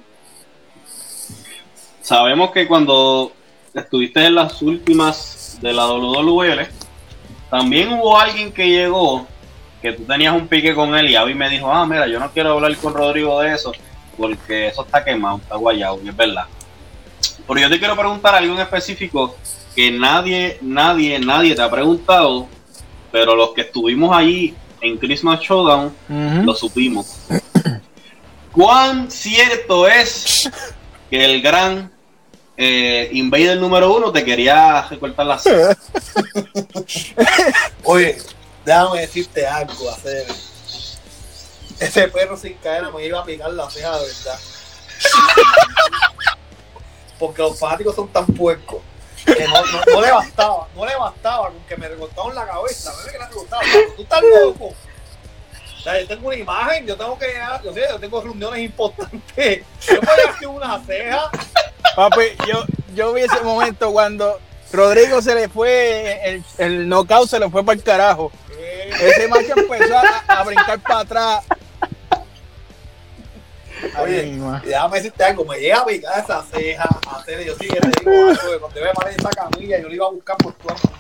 Sabemos que cuando estuviste en las últimas de la W W L, también hubo alguien que llegó, que tú tenías un pique con él y Abby me dijo, ah, mira, yo no quiero hablar con Rodrigo de eso, porque eso está quemado, está guayado, y es verdad. Pero yo te quiero preguntar algo en específico que nadie, nadie, nadie te ha preguntado, pero los que estuvimos allí en Christmas Showdown, Uh-huh. lo supimos. ¿Cuán cierto es que el gran eh, Invader número uno te quería recortar las cejas? Oye, déjame decirte algo, hacer. Ese perro sin cadena me iba a picar la ceja de verdad. Porque los fanáticos son tan puercos que no, no, no le bastaba, no le bastaba con que me recortaban la cabeza. No es que le recortaban, pero tú estás loco. O sea, yo tengo una imagen, yo tengo que yo, sé, yo tengo reuniones importantes. Yo voy a hacer una ceja. Papi, yo, yo vi ese momento cuando Rodrigo se le fue, el, el knockout se le fue para el carajo. Eh, Ese macho empezó a, a brincar para atrás. Oye, Ay, ma. y déjame decirte algo, me llega a picar esa ceja, a hacer, yo sí que te digo algo, que cuando yo me paré en esa camilla, yo le iba a buscar por tu amor.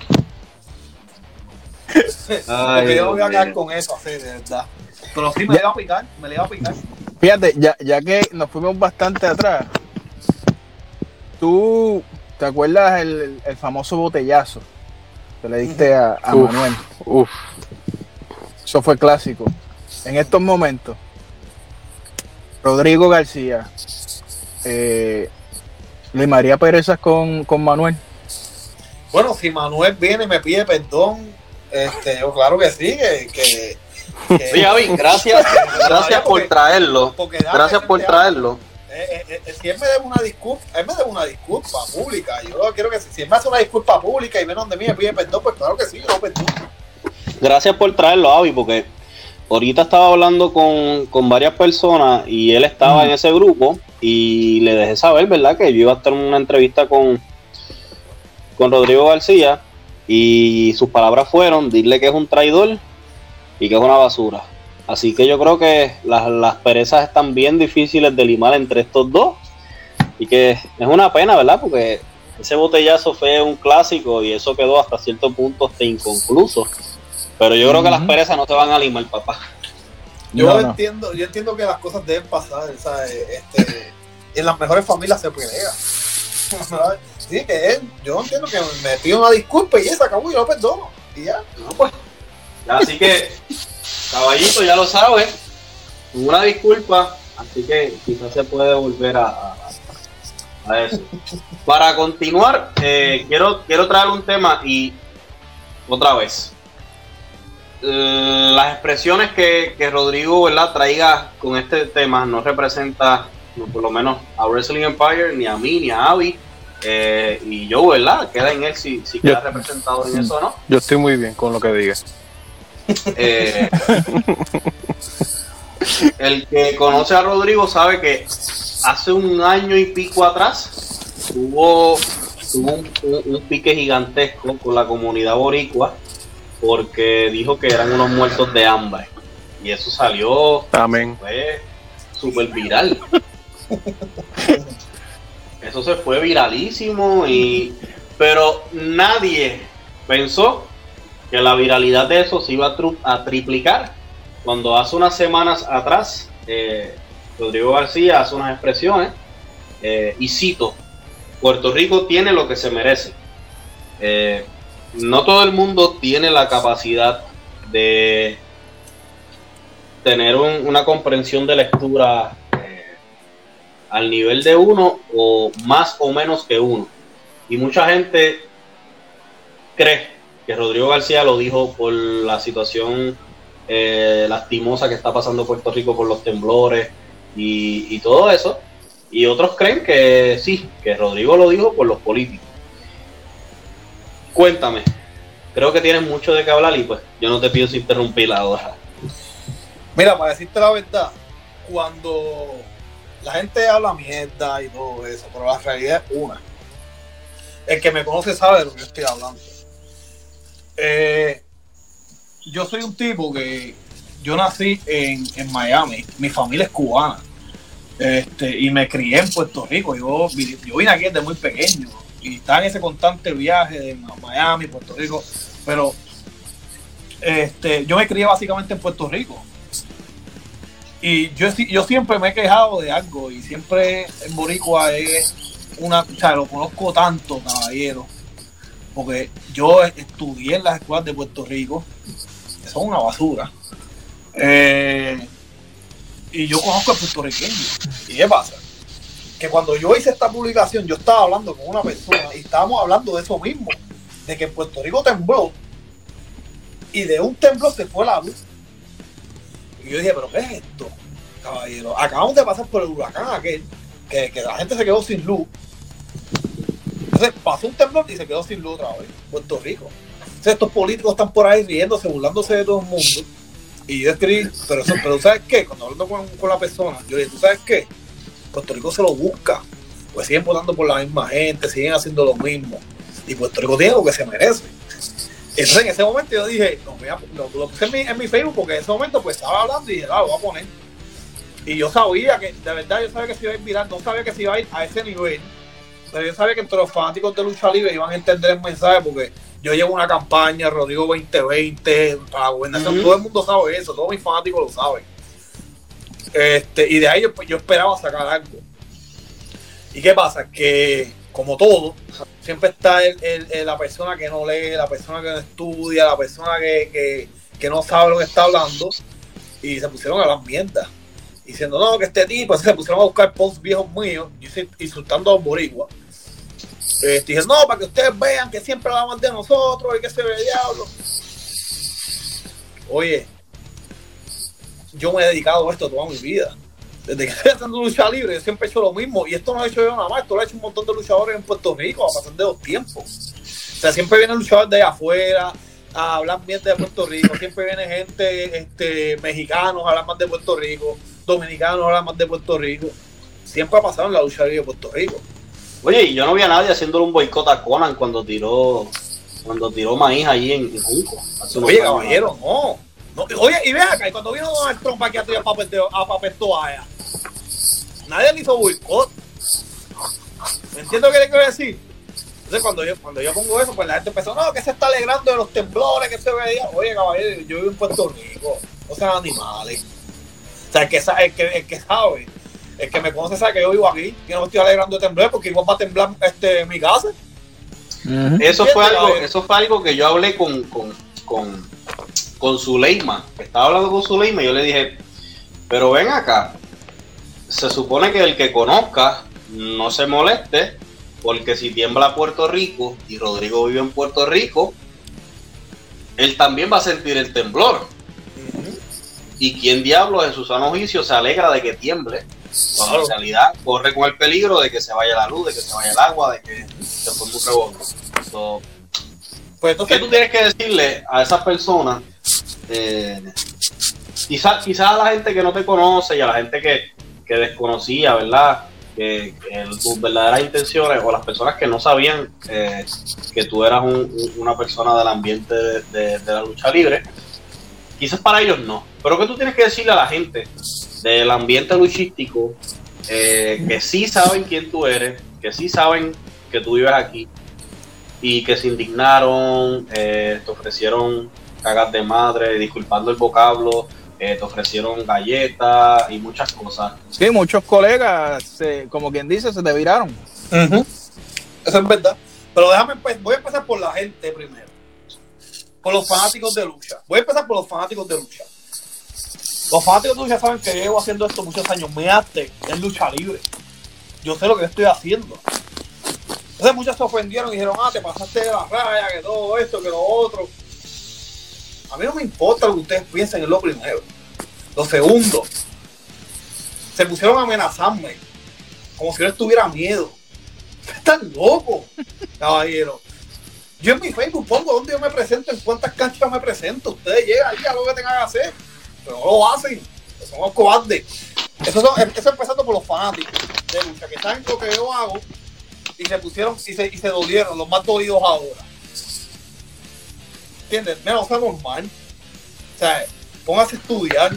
Porque yo no voy a quedar con eso, así, de verdad. Pero sí me le iba a picar, me le iba a picar. Fíjate, ya, ya que nos fuimos bastante atrás, ¿tú te acuerdas el, el famoso botellazo que le diste a, a Uf. Manuel? Uf. Eso fue clásico. En estos momentos, Rodrigo García eh, limaría perezas con, con Manuel. Bueno, si Manuel viene y me pide perdón, este, yo claro que sí, que... que, que Sí, Javi, gracias, gracias por traerlo. porque déjame Gracias por decirte traerlo. Eh, eh, eh, si él me debe una disculpa, él me debe una disculpa pública. Yo lo quiero que si, si él me hace una disculpa pública y viene donde mí y me pide perdón, pues claro que sí, yo lo perdono. Gracias por traerlo, Avi, porque ahorita estaba hablando con, con varias personas y él estaba Mm. en ese grupo y le dejé saber, ¿verdad? Que yo iba a estar en una entrevista con, con Rodrigo García y sus palabras fueron, dile que es un traidor y que es una basura. Así que yo creo que las, las perezas están bien difíciles de limar entre estos dos y que es una pena, ¿verdad? Porque ese botellazo fue un clásico y eso quedó hasta cierto punto hasta inconcluso. Pero yo creo que las Ujú. perezas no te van a limar, papá. Yo No, no. entiendo, yo entiendo que las cosas deben pasar, ¿sabes? Este, en las mejores familias se pelea. ¿Sabes? Sí, que él, yo entiendo que me pide una disculpa y ya se acabó y yo lo perdono. Y ya. No, pues. Así que, caballito, ya lo sabes. Una disculpa. Así que quizás se puede volver a, a, a eso. Para continuar, eh, quiero, quiero traer un tema y otra vez. Eh, las expresiones que, que Rodrigo, ¿verdad?, traiga con este tema no representa, no, por lo menos, a Wrestling Empire, ni a mí, ni a Abby. Eh, y yo, ¿verdad? Queda en él si, si queda Yo- representado en eso o no. Yo estoy muy bien con lo que digas. Eh, el que conoce a Rodrigo sabe que hace un año y pico atrás tuvo, tuvo un, un, un pique gigantesco con la comunidad boricua porque dijo que eran unos muertos de hambre. Y eso salió, Amén. fue súper viral. Eso se fue viralísimo, y pero nadie pensó que la viralidad de eso se iba a, tru- a triplicar cuando hace unas semanas atrás eh, Rodrigo García hace unas expresiones eh, y cito: Puerto Rico tiene lo que se merece. Eh, no todo el mundo tiene la capacidad de tener un, una comprensión de lectura eh, al nivel de uno o más o menos que uno, y mucha gente cree que Rodrigo García lo dijo por la situación eh, lastimosa que está pasando Puerto Rico por los temblores y, y todo eso, y otros creen que sí, que Rodrigo lo dijo por los políticos. Cuéntame, creo que tienes mucho de qué hablar y pues yo no te pienso interrumpir ahora. Mira, para decirte la verdad, cuando la gente habla mierda y todo eso, pero la realidad es una. El que me conoce sabe de lo que yo estoy hablando. Eh, yo soy un tipo que yo nací en, en Miami, mi familia es cubana, este, y me crié en Puerto Rico. Yo, yo vine aquí desde muy pequeño y estaba en ese constante viaje de Miami, Puerto Rico, pero este, yo me crié básicamente en Puerto Rico. Y yo, yo siempre me he quejado de algo, y siempre en Boricua es una, o sea, lo conozco tanto, caballero, porque yo estudié en las escuelas de Puerto Rico, que son una basura, eh, y yo conozco al puertorriqueño. ¿Y qué pasa? Que cuando yo hice esta publicación, yo estaba hablando con una persona y estábamos hablando de eso mismo, de que en Puerto Rico tembló, y de un temblor se fue la luz. Y yo dije, ¿pero qué es esto, caballero? Acabamos de pasar por el huracán aquel, que, que la gente se quedó sin luz. Entonces pasó un temblor y se quedó sin luz otra vez, Puerto Rico. Entonces estos políticos están por ahí riéndose, burlándose de todo el mundo. Y yo escribí, pero, eso, pero ¿sabes qué? Cuando hablando con, con la persona, yo le dije, ¿tú sabes qué? Puerto Rico se lo busca. Pues siguen votando por la misma gente, siguen haciendo lo mismo. Y Puerto Rico tiene lo que se merece. Entonces en ese momento yo dije, no, voy a, lo, lo puse en mi, en mi Facebook, porque en ese momento pues estaba hablando y dije, ah, lo voy a poner. Y yo sabía que, de verdad, yo sabía que se iba a ir viral, no sabía que se iba a ir a ese nivel, pero yo sabía que entre los fanáticos de lucha libre iban a entender el mensaje, porque yo llevo una campaña, Rodrigo veinte veinte, para la gobernación, uh-huh. Todo el mundo sabe eso, todos mis fanáticos lo saben. Este, y de ahí yo, pues, yo esperaba sacar algo. ¿Y qué pasa? Que, como todo, siempre está el, el, el, la persona que no lee, la persona que no estudia, la persona que, que, que no sabe lo que está hablando, y se pusieron a las mierdas, diciendo, no, que este tipo, se pusieron a buscar posts viejos míos, insultando a los boricuas. Este, dije, no, para que ustedes vean que siempre hablan de nosotros y que se ve el diablo. Oye, yo me he dedicado a esto toda mi vida. Desde que estoy haciendo lucha libre, yo siempre he hecho lo mismo. Y esto no lo he hecho yo nada más, esto lo ha hecho un montón de luchadores en Puerto Rico a pasar de los tiempos. O sea, siempre vienen luchadores de allá afuera a hablar bien de Puerto Rico. Siempre viene gente, este, mexicanos a hablar más de Puerto Rico, dominicanos a hablar más de Puerto Rico. Siempre ha pasado en la lucha libre de Puerto Rico. Oye, y yo no vi a nadie haciéndole un boicot a Conan cuando tiró cuando tiró maíz allí en, en Junco. Oye, caballero, no. no. Oye, y ve acá, y cuando vino Donald Trump aquí a tirar papel, a papel toalla, nadie le hizo boicot. ¿Me entiendes lo que le quiero decir? Entonces, cuando yo, cuando yo pongo eso, pues la gente empezó, no, que se está alegrando de los temblores, que se veía. Oye, caballero, yo vivo en Puerto Rico, no sean animales. O sea, el que, el que, el que sabe, el que me conoce sabe que yo vivo aquí, que no me estoy alegrando de temblar, porque igual va a temblar este, mi casa. Uh-huh. Eso fue algo, eso fue algo que yo hablé con, con, con, con Zuleima, que estaba hablando con Zuleima, y yo le dije, pero ven acá, se supone que el que conozca no se moleste, porque si tiembla Puerto Rico y Rodrigo vive en Puerto Rico, él también va a sentir el temblor. Uh-huh. Y quién diablos en su sano juicio se alegra de que tiemble, cuando claro. En realidad corre con el peligro de que se vaya la luz, de que se vaya el agua, de que se ponga un rebote. So, pues entonces, ¿qué tú tienes que decirle a esas personas eh, quizás quizá a la gente que no te conoce y a la gente que, que desconocía, ¿verdad? Que, que tus verdaderas intenciones, o las personas que no sabían eh, que tú eras un, un, una persona del ambiente de, de, de la lucha libre, quizás para ellos no, pero que tú tienes que decirle a la gente del ambiente luchístico eh, que sí saben quién tú eres, que sí saben que tú vives aquí y que se indignaron, eh, te ofrecieron cagas de madre, disculpando el vocablo, eh, te ofrecieron galletas y muchas cosas. Sí, muchos colegas, se, como quien dice, se te viraron. Uh-huh. Eso es verdad. Pero déjame, voy a empezar por la gente primero. Por los fanáticos de lucha. Voy a empezar por los fanáticos de lucha. Los fanáticos de lucha saben que llevo haciendo esto muchos años. Me arte en lucha libre. Yo sé lo que estoy haciendo. Entonces muchos se ofendieron y dijeron, ah, te pasaste de la raya, que todo esto, que lo otro. A mí no me importa lo que ustedes piensen, es lo primero. Lo segundo, se pusieron a amenazarme como si yo estuviera miedo. Están locos, caballero. Yo en mi Facebook pongo dónde yo me presento, en cuántas canchas me presento. Ustedes llegan ahí a lo que tengan que hacer, pero no lo hacen. Son los cobardes. Eso, son, eso empezando por los fanáticos de lucha, que saben lo que yo hago y se pusieron y se, y se dolieron, los más dolidos ahora. ¿Entiendes? Mira, no sea normal. O sea, póngase a estudiar.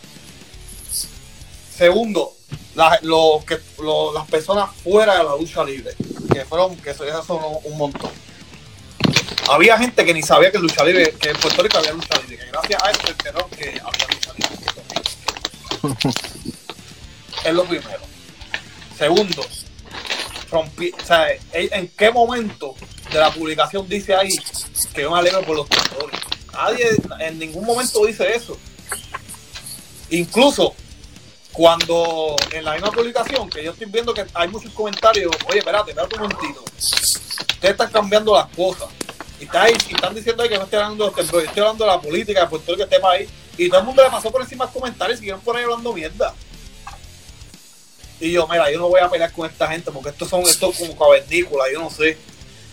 Segundo, la, lo, que, lo, las personas fuera de la lucha libre, que fueron, que esas son un montón. Había gente que ni sabía que en lucha libre, que en Puerto Rico había lucha libre, que gracias a eso se enteró que había lucha libre en Puerto Rico. Es lo primero. Segundo, rompí, o sea, ¿en qué momento de la publicación dice ahí que yo me alegro por los luchadores? Nadie en ningún momento dice eso. Incluso cuando en la misma publicación, que yo estoy viendo que hay muchos comentarios, oye, espérate, espérate un momentito, ustedes están cambiando las cosas y, está ahí, y están diciendo ahí que no estoy hablando de temblor, estoy hablando de la política de Puerto Rico, este país, y todo el mundo le pasó por encima los comentarios y siguieron por ahí hablando mierda. Y yo, mira, yo no voy a pelear con esta gente porque estos son estos como cavernícolas, yo no sé.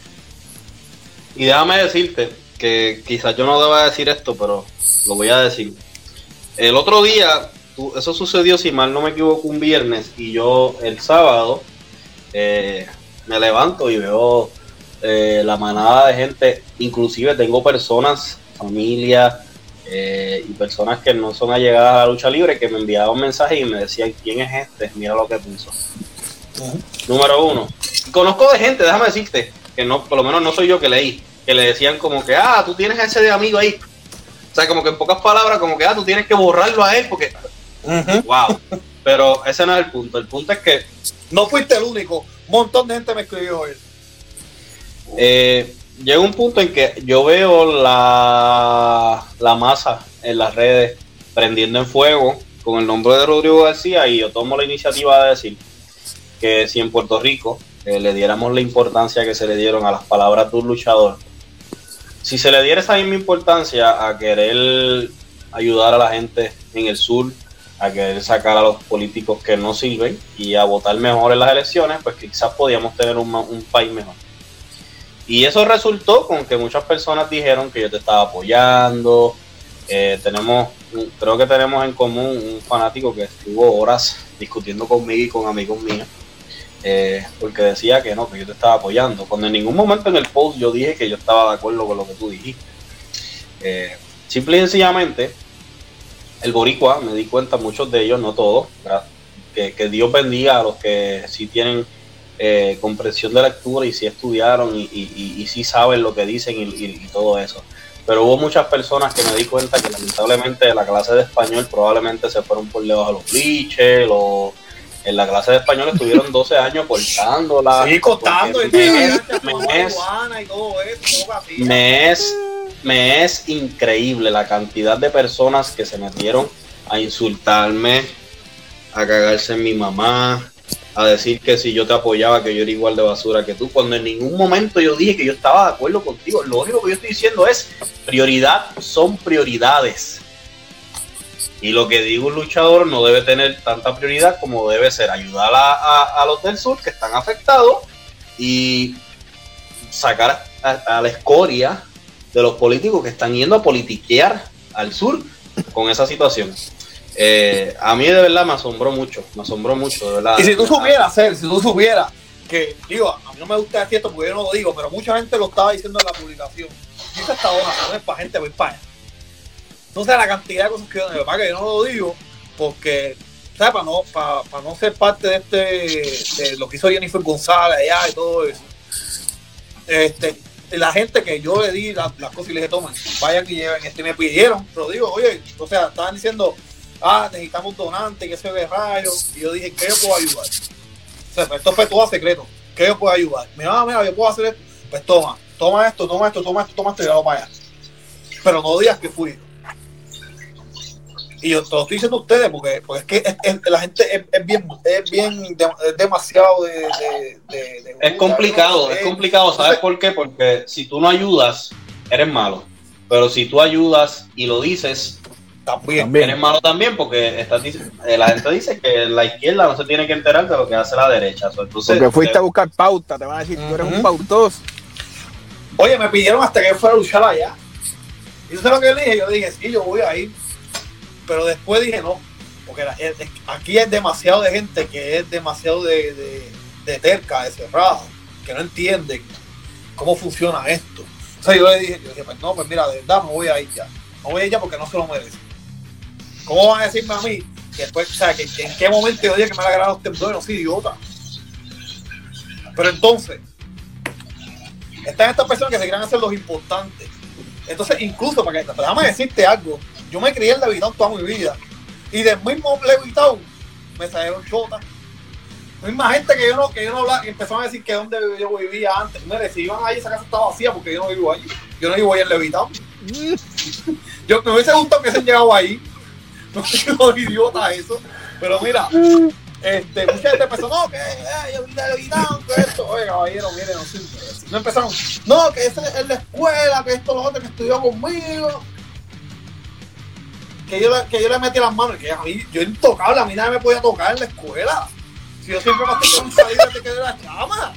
Y déjame decirte que quizás yo no deba decir esto, pero lo voy a decir. El otro día, eso sucedió, si mal no me equivoco, un viernes, y yo el sábado eh, me levanto y veo eh, la manada de gente, inclusive tengo personas, familia eh, y personas que no son allegadas a la lucha libre, que me enviaban mensajes y me decían, ¿quién es este? Mira lo que puso. Uh-huh. Número uno, conozco de gente, déjame decirte, que no, por lo menos no soy yo que leí, que le decían como que, ah, tú tienes a ese de amigo ahí. O sea, como que en pocas palabras, como que, ah, tú tienes que borrarlo a él porque... Uh-huh. Wow. Pero ese no es el punto. El punto es que... No fuiste el único. Un montón de gente me escribió él. Eh, llega un punto en que yo veo la, la masa en las redes prendiendo en fuego con el nombre de Rodrigo García, y yo tomo la iniciativa de decir que si en Puerto Rico eh, le diéramos la importancia que se le dieron a las palabras de un luchador, si se le diera esa misma importancia a querer ayudar a la gente en el sur, a querer sacar a los políticos que no sirven y a votar mejor en las elecciones, pues quizás podíamos tener un, un país mejor. Y eso resultó con que muchas personas dijeron que yo te estaba apoyando. Eh, tenemos, creo que tenemos en común un fanático que estuvo horas discutiendo conmigo y con amigos míos, eh, porque decía que no, que yo te estaba apoyando, cuando en ningún momento en el post yo dije que yo estaba de acuerdo con lo que tú dijiste. Eh, simple y sencillamente, el boricua, me di cuenta, muchos de ellos, no todos, que, que Dios bendiga a los que sí tienen eh, comprensión de lectura y sí estudiaron y, y, y, y sí saben lo que dicen y, y, y todo eso. Pero hubo muchas personas que me di cuenta que lamentablemente la clase de español probablemente se fueron por lejos a los bleachers, o en la clase de español estuvieron doce años cortándola. Sí, cortando y me, es, me, es, y todo eso, todo me es me es increíble la cantidad de personas que se metieron a insultarme, a cagarse en mi mamá, a decir que si yo te apoyaba que yo era igual de basura que tú, cuando en ningún momento yo dije que yo estaba de acuerdo contigo. Lo único que yo estoy diciendo es prioridad son prioridades, y lo que digo un luchador no debe tener tanta prioridad como debe ser ayudar a, a, a los del sur que están afectados y sacar a, a la escoria de los políticos que están yendo a politiquear al sur con esa situación. Eh, a mí de verdad me asombró mucho, me asombró mucho, de verdad. Y si tú supieras, Ser, si tú supieras que, digo, a mí no me gusta decir esto porque yo no lo digo, pero mucha gente lo estaba diciendo en la publicación. Dice esta donación es para gente, voy para allá. Entonces la cantidad de cosas que yo, de verdad que yo no lo digo porque, ¿sabes? Para no, para, para no ser parte de este, de lo que hizo Jennifer González allá y todo eso. Este, la gente que yo le di las, las cosas y le dije, tomen, vayan y lleven este, y me pidieron, pero digo, oye, o sea, estaban diciendo, ah, necesitamos donantes, que se ve rayo, y yo dije, ¿qué yo puedo ayudar? O sea, pues esto fue todo a secreto, ¿qué yo puedo ayudar? Mira, mira, yo puedo hacer esto, pues toma, toma esto, toma esto, toma esto, toma esto y dalo para allá. Pero no digas que fui. Y yo te lo estoy diciendo a ustedes porque, porque es que es, es, la gente es, es bien, es bien, de, es demasiado de, de, de, de es complicado, ¿no? es complicado, ¿sabes por qué? Porque si tú no ayudas, eres malo. Pero si tú ayudas y lo dices, también, eres malo también, porque estás, la gente dice que la izquierda no se tiene que enterar de lo que hace la derecha. Entonces, porque fuiste te... a buscar pauta, te van a decir, uh-huh. tú eres un pautoso. Oye, me pidieron hasta que fuera a luchar allá. ¿Y tú sabes lo que le dije? Yo dije, sí, yo voy a ir. Pero después dije no, porque la, es, es, aquí es demasiado de gente que es demasiado de, de, de terca, de cerrada, que no entienden cómo funciona esto. O sea, yo le dije, yo dije, pues no, pues mira, de verdad no voy a ir ya. No voy a ir ya porque no se lo merece. ¿Cómo van a decirme a mí que después, o sea, que, que en qué momento yo dije que me van a ganar los temblores? Sí, idiota. Pero entonces, están estas personas que se quieren hacer los importantes. Entonces, incluso, para que, déjame decirte algo, yo me crié en Levitown toda mi vida. Y del mismo Levitown me salieron chotas. Misma gente que yo no, que yo no hablaba, y empezaron a decir que donde yo vivía antes. Mire, si iban ahí, esa casa estaba vacía porque yo no vivo ahí. Yo no vivo ahí en Levitown. Yo me hubiese gustado que se llegado ahí. No soy los idiotas eso. Pero mira, este, mucha gente empezó, no, que eh, yo vine a Levitown, que esto. Oye, caballero, mire, no sé. No empezaron, no, que ese es la escuela, que esto, lo otro, que estudió conmigo. Que yo, le, que yo le metí las manos, que a mí, yo intocable, a mí nadie me podía tocar en la escuela. Si yo siempre me estoy con salida desde que de la chama.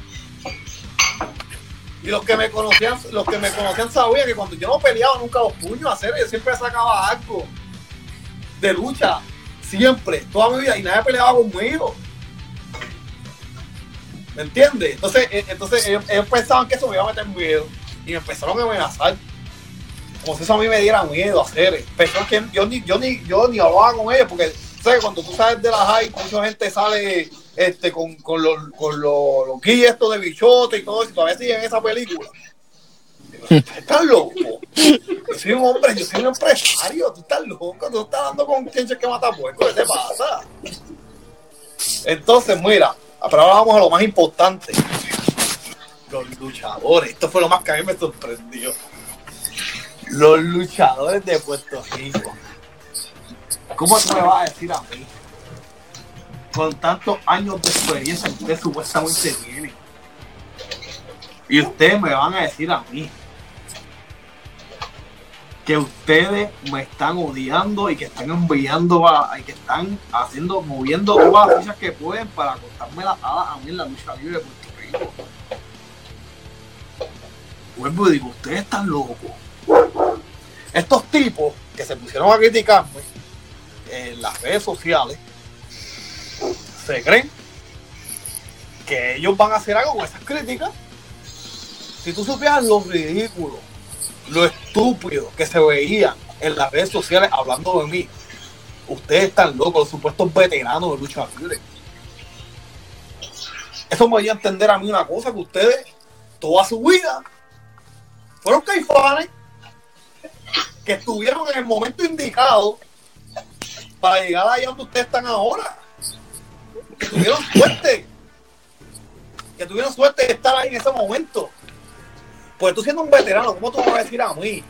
Y los que me conocían, los que me conocían sabían que cuando yo no peleaba nunca los puños a hacer, yo siempre sacaba algo de lucha, siempre, toda mi vida, y nadie peleaba conmigo. ¿Me entiendes? Entonces, entonces ellos, ellos pensaban que eso me iba a meter miedo y me empezaron a amenazar. Como si eso a mí me diera miedo hacer. Personas que yo ni, yo ni, yo ni hablaba con ellos, porque ¿sabes? Cuando tú sales de la high, mucha gente sale este, con, con los con los, los guías estos de bichote y todo eso, y todavía siguen esa película. ¿Estás loco? Yo soy un hombre, yo soy un empresario, tú estás loco, tú estás dando con quien se que mata puerco, ¿qué te pasa? Entonces, mira, pero ahora vamos a lo más importante. Los luchadores, esto fue lo más que a mí me sorprendió. Los luchadores de Puerto Rico. ¿Cómo tú me vas a decir a mí? Con tantos años de experiencia que ustedes supuestamente tienen. Y ustedes me van a decir a mí que ustedes me están odiando y que están enviando a, y que están haciendo, moviendo todas las fichas que pueden para cortarme las alas a mí en la lucha libre de Puerto Rico. Vuelvo y digo, ustedes están locos. Estos tipos que se pusieron a criticarme en las redes sociales se creen que ellos van a hacer algo con esas críticas. Si tú supieras lo ridículo, lo estúpido que se veía en las redes sociales hablando de mí, ustedes están locos, los supuestos veteranos de lucha libre. Eso me voy a entender a mí una cosa, que ustedes toda su vida fueron caifanes que estuvieron en el momento indicado para llegar allá donde ustedes están ahora, que tuvieron suerte que tuvieron suerte de estar ahí en ese momento. Pues tú siendo un veterano, ¿cómo tú me vas a decir a mí?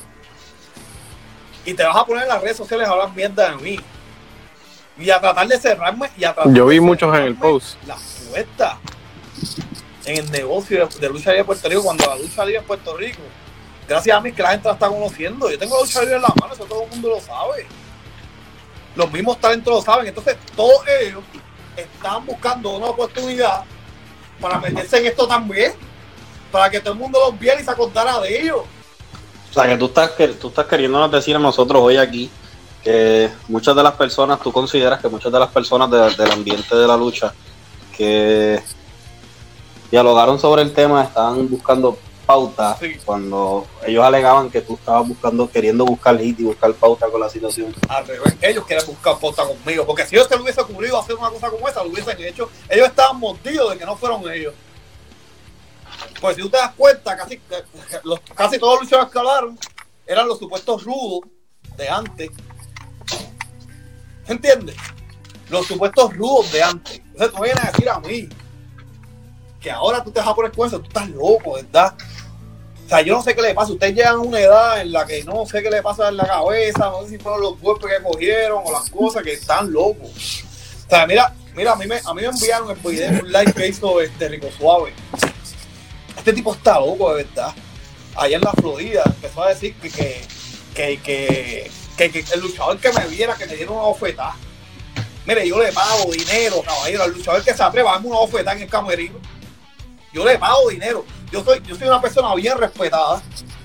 Y te vas a poner en las redes sociales a hablar mierda de mí y a tratar de cerrarme y a tratar yo vi de muchos en el post las puertas en el negocio de, de lucha libre de Puerto Rico, cuando la lucha libre en Puerto Rico, gracias a mí que la gente la está conociendo. Yo tengo la lucha libre en la mano, eso todo el mundo lo sabe. Los mismos talentos lo saben. Entonces todos ellos están buscando una oportunidad para meterse en esto también, para que todo el mundo los viera y se acordara de ellos. O sea, que tú estás, que tú estás queriéndonos decir a nosotros hoy aquí que muchas de las personas, tú consideras que muchas de las personas de- del ambiente de la lucha que dialogaron sobre el tema estaban buscando pauta Sí. cuando ellos alegaban que tú estabas buscando, queriendo buscar hit y buscar pauta con la situación. Al revés, ellos quieren buscar pauta conmigo, porque si ellos se les hubiese ocurrido hacer una cosa como esa, lo hubiesen hecho. Ellos estaban mordidos de que no fueron ellos. Pues si tú te das cuenta, casi, los, casi todos los luchadores que hablaron eran los supuestos rudos de antes. ¿Entiendes? Los supuestos rudos de antes. Entonces tú me vienes a decir a mí que ahora tú te vas a poner con eso, tú estás loco, ¿verdad? O sea, yo no sé qué le pasa. Ustedes llegan a una edad en la que no sé qué le pasa en la cabeza, no sé si fueron los golpes que cogieron o las cosas, que están locos. O sea, mira, mira, a mí me, a mí me enviaron el video, un live que hizo este Rico Suave. Este tipo está loco, de verdad. Allá en la Florida empezó a decir que, que, que, que, que, que el luchador que me viera, que me diera una bofetada. Mire, yo le pago dinero, caballero, al luchador que se atreva a darme una bofetada en el camerino. Yo le pago dinero. Yo soy, yo soy una persona bien respetada.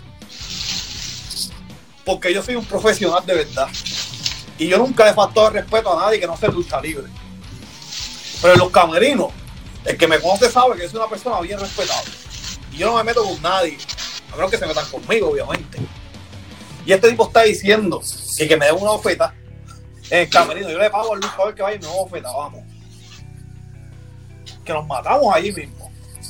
Porque yo soy un profesional de verdad. Y yo nunca le faltó el respeto a nadie que no sea lucha libre. Pero en los camerinos, el que me conoce sabe que yo soy una persona bien respetada. Y yo no me meto con nadie. A menos que se metan conmigo, obviamente. Y este tipo está diciendo que, que me dé una oferta en el camerino. Yo le pago al luchador que vaya y me dé una oferta, vamos. Que nos matamos allí mismo.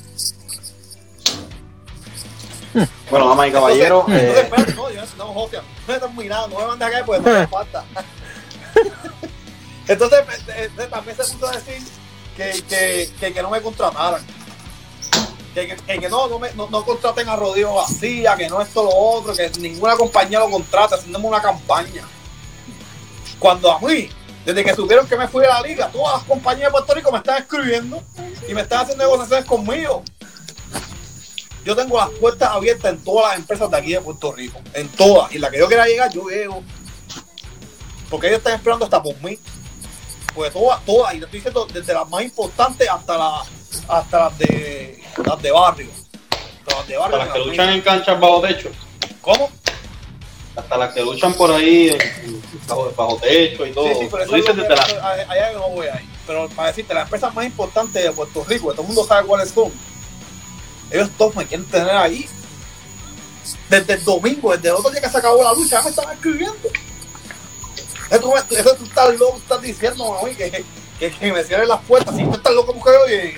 Bueno, damas y caballeros, Entonces, eh, espérate, no, yo no, no, hostia, no me terminado, no me mandes acá porque no me falta. Entonces, eh, eh, también se puso a decir que, que, que, que no me contrataran. Que, que, que no, no, me, no, no contraten a Rodrigo García, que no esto lo otro, que ninguna compañía lo contrata, haciéndome una campaña. Cuando a mí, desde que supieron que me fui de la liga, todas las compañías de Puerto Rico me están escribiendo y me están haciendo negociaciones conmigo. Yo tengo las puertas abiertas en todas las empresas de aquí de Puerto Rico, en todas, y la que yo quiera llegar, yo llego. Porque ellos están esperando hasta por mí. Pues todas, todas, y te estoy diciendo desde las más importantes hasta, la, hasta las de las de barrio. Hasta las de barrio. para las que luchan en canchas bajo techo, ¿Cómo? hasta las que luchan por ahí en- en- bajo, bajo techo y todo. Sí, sí, pero Tú eso es dices lo desde que, la... allá allá yo no voy ahí. Pero para decirte, las empresas más importantes de Puerto Rico, que todo el mundo sabe cuáles son, ellos todos me quieren tener ahí. Desde el domingo, desde el otro día que se acabó la lucha, ya me están escribiendo. Eso tú, me- eso tú estás loco, estás diciendo a mí que, que, que me cierren las puertas. Si tú estás loco porque yo llegue.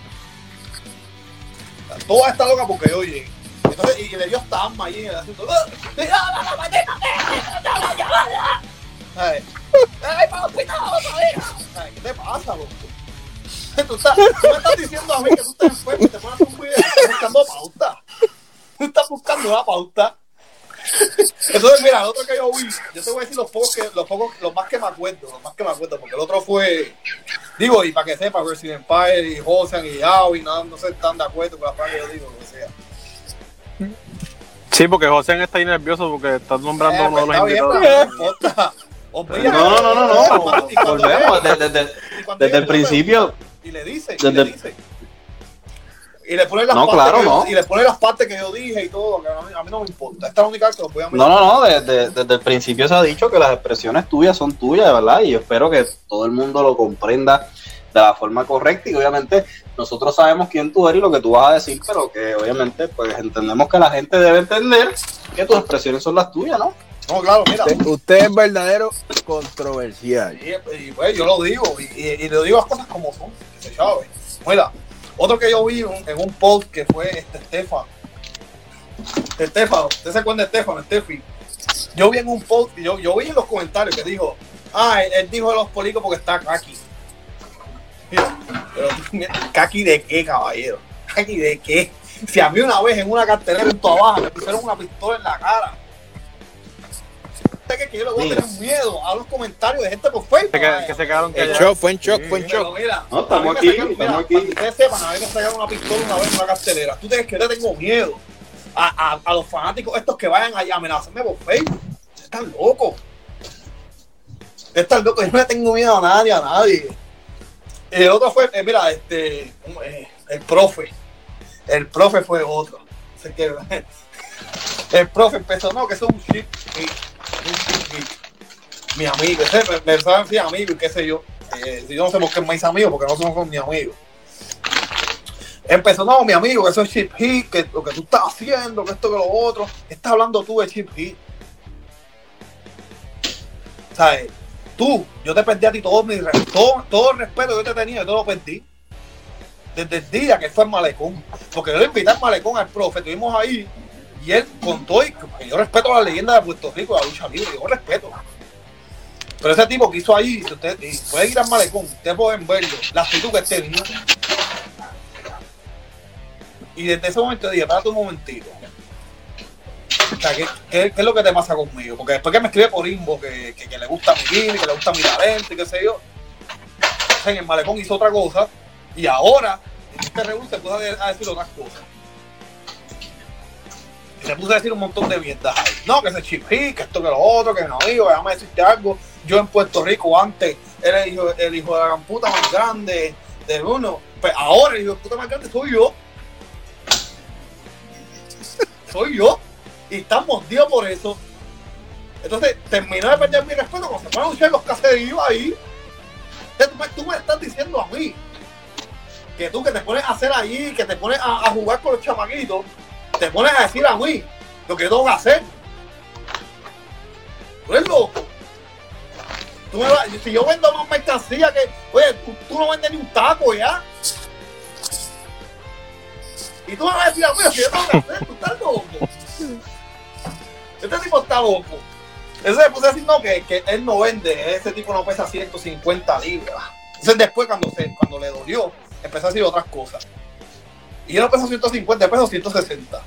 Todas están locas porque yo llegue. Entonces, y, y le dio hasta alma ahí en el asunto. Ay, ay, para hospital todavía. Ay, ¿qué te pasa, loco? Tú, estás, tú me estás diciendo a mí que tú estás enfermo y te pones un video y estás buscando pauta. Tú estás buscando una pauta. Entonces, mira, el otro que yo vi, yo te voy a decir los pocos que, los pocos, los más que me acuerdo, los más que me acuerdo, porque el otro fue, digo, y para que sepa, Resident Empire y Josean y Avi, no, no se están de acuerdo con la frase que yo digo, lo que sea. Sí, porque José está ahí nervioso porque estás nombrando Eh, a uno de pues, los está bien, invitados. pero no importa. Olvida- No, no, no, no, no, Y cuando volvemos llega- desde, desde- y cuando desde llega el principio. y le dice, y Desde- le dice. Y le pone las No, partes claro, que yo- no. y le pone las partes que yo dije y todo, que a mí, a mí no me importa. Esta es la única vez que lo voy a No, no, no, desde, desde el principio se ha dicho que las expresiones tuyas son tuyas, de verdad, y yo espero que todo el mundo lo comprenda de la forma correcta, y obviamente nosotros sabemos quién tú eres y lo que tú vas a decir, pero que obviamente pues entendemos que la gente debe entender que tus expresiones son las tuyas, ¿no? No, claro, mira. Usted, usted es verdadero controversial. Y, y, pues yo lo digo, y, y, y le digo las cosas como son, se sabe. Mira, otro que yo vi en, en un post que fue este Estefano. Estefano, ¿usted se acuerda de Estefano? Estefi. Yo vi en un post, yo, yo vi en los comentarios que dijo, ah, él, él dijo de los políticos porque está Kaki. Mira, pero ¿Kaki de qué, caballero? ¿Kaki de qué? Si a mí una vez en una cartelera en toda baja me pusieron una pistola en la cara. Que yo le voy a tener miedo a los comentarios de gente por Facebook. Que, que se quedaron En callados. shock, fue en shock, fue en Pero shock. mira, No, estamos a mí me aquí, sacaron- estamos mira, aquí. para que ustedes sepan, a mí me sacaron una pistola una vez en una cartelera. ¿Tú crees que yo le tengo miedo a, a, a los fanáticos estos que vayan a amenazarme por Facebook? Están locos. Están locos. Yo no le tengo miedo a nadie, a nadie. El otro fue, eh, mira, este, eh, el profe. El profe fue otro. Así que, el profe empezó, no, que eso es un shit hit, un shit hit. Mi amigo, ese me, me saben decir amigo y qué sé yo. Eh, yo no sé por qué me dice amigo, porque no somos mis amigos. Empezó, no, mi amigo, que eso es chip hit, que lo que tú estás haciendo, que esto, que lo otro. ¿Qué estás hablando tú de chip hit? ¿Sabes? Tú, yo te perdí a ti todo mi todo, todo el respeto que yo te tenía, yo te lo perdí. Desde el día que fue al malecón. Porque yo le invité al malecón al profe, estuvimos ahí, y él contó, y que yo respeto la leyenda de Puerto Rico, la lucha libre, yo respeto. Pero ese tipo que hizo ahí, si usted y puede ir al malecón, ustedes pueden verlo, la actitud que este niño. Y desde ese momento dije, espérate un momentito. O sea, ¿qué, qué, ¿qué es lo que te pasa conmigo? Porque después que me escribe por inbox que, que, que le gusta mi gimmick, que le gusta mi talento y qué sé yo, o sea, en el malecón hizo otra cosa y ahora en este reúno se puso a decir otras cosas. Y se puso a decir un montón de mierdas ahí. No, que ese chip hit, que esto, que lo otro, que no, amigo, déjame decirte algo. Yo en Puerto Rico antes era el hijo, el hijo de la gran puta más grande de uno. Pues ahora el hijo de puta más grande soy yo. Soy yo. Y estamos Dios por eso. Entonces terminó de perder mi respeto cuando se ponen a luchar los caseríos ahí. Entonces, tú, me, tú me estás diciendo a mí que tú que te pones a hacer ahí, que te pones a, a jugar con los chamaquitos, te pones a decir a mí lo que yo tengo que hacer. Tú eres loco. Tú me vas, si yo vendo más mercancía que, oye, tú, tú no vendes ni un taco ya. Y tú me vas a decir a mí lo que yo tengo que hacer. Tú estás loco. Este tipo está loco. Eso se puso a decir, no, que, que él no vende, ese tipo no pesa ciento cincuenta libras. Entonces después cuando, se, cuando le dolió, empezó a decir otras cosas. Y yo no peso ciento cincuenta, yo peso ciento sesenta.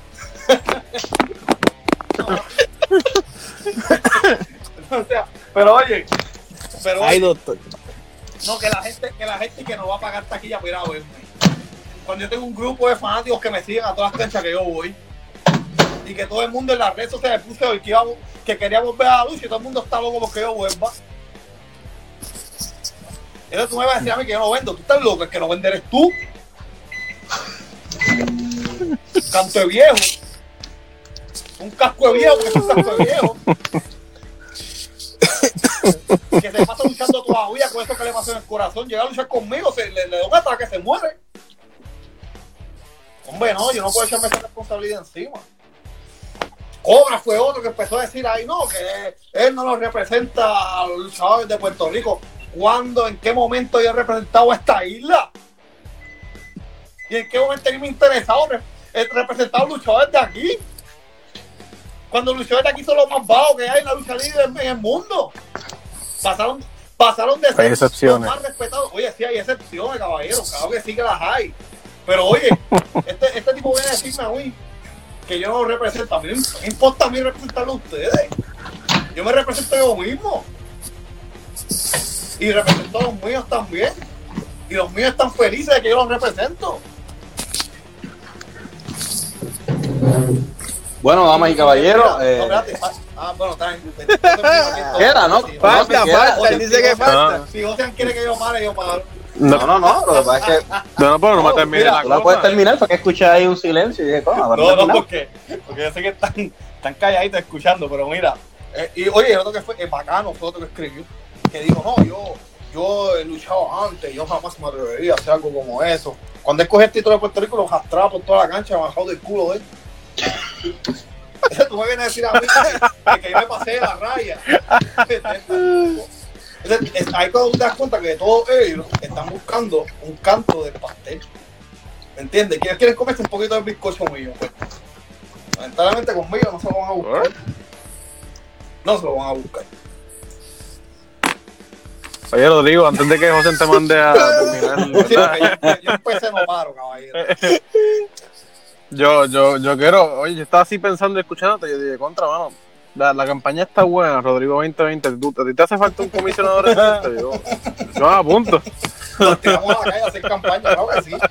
O sea, pero oye, pero Ay, oye, doctor. no, que la gente, que la gente que no va a pagar taquilla para ir a verme. Cuando yo tengo un grupo de fanáticos que me siguen a todas las canchas que yo voy, y que todo el mundo en las redes sociales puso hoy que, íbamos, que quería volver a la lucha y todo el mundo está loco porque yo vuelva. Entonces tú me vas a decir a mí que yo no vendo, tú estás loco, el que no vende eres tú. Canto de viejo. Un casco de viejo, que es un casco de viejo. Que se pasa luchando todavía con eso que le pasó en el corazón. Llega a luchar conmigo, se, le, le da un ataque, se muere. Hombre, no, yo no puedo echarme esa responsabilidad encima. Cobra fue otro que empezó a decir ahí, no, que él no nos representa a los luchadores de Puerto Rico. ¿Cuándo, en qué momento yo he representado a esta isla? ¿Y en qué momento me ha interesado representar a los luchadores de aquí? Cuando los luchadores de aquí son los más bajos que hay en la lucha libre en el mundo. Pasaron, pasaron de ser los más respetados. Oye, sí hay excepciones, caballero, claro que sí que las hay. Pero oye, este, este tipo viene a decirme a mí que yo no lo represento. A mí no me importa a mí representarlo a ustedes. Yo me represento yo mismo. Y represento a los míos también. Y los míos están felices de que yo los represento. Bueno, damas y caballeros. No, Eh, espérate. Ah, bueno, está bien. Queda, ¿no? Falta, falta, él dice que falta. Si José quiere que yo pare, yo paro. No, no, no. Lo que pasa es que No, no, pero no me termine mira, la tú la cosa. puedes terminar porque escuché ahí un silencio y dije, ¿cómo? No, no, porque, porque yo sé que están, están calladitos escuchando, pero mira. Eh, y oye, el otro que fue el bacano, fue otro que escribió, que dijo, no, yo, yo he luchado antes, yo jamás me atrevería a hacer algo como eso. Cuando él cogió el título de Puerto Rico, lo arrastraba por toda la cancha, bajado del culo de él. Tú me vienes a decir a mí que, que yo me pasé de la raya. Entonces, es, ahí cuando tú te das cuenta que todos ellos están buscando un canto del pastel. ¿Me entiendes? ¿Quieren, quieren comerse un poquito del bizcocho mío? Pues, lamentablemente conmigo no se lo van a buscar. No se lo van a buscar. Oye, Rodrigo, antes de que José te mande a terminar, Sí, ¿verdad? porque yo, yo empecé no paro, caballero. Yo, yo, yo quiero, oye, yo estaba así pensando y escuchándote, yo dije, contra, mano, la, la campaña está buena, Rodrigo veinte veinte, ¿tú, ¿a ti te hace falta un comisionador reciente? Yo, yo me apunto. Nos tiramos a la calle a hacer campaña, claro que sí.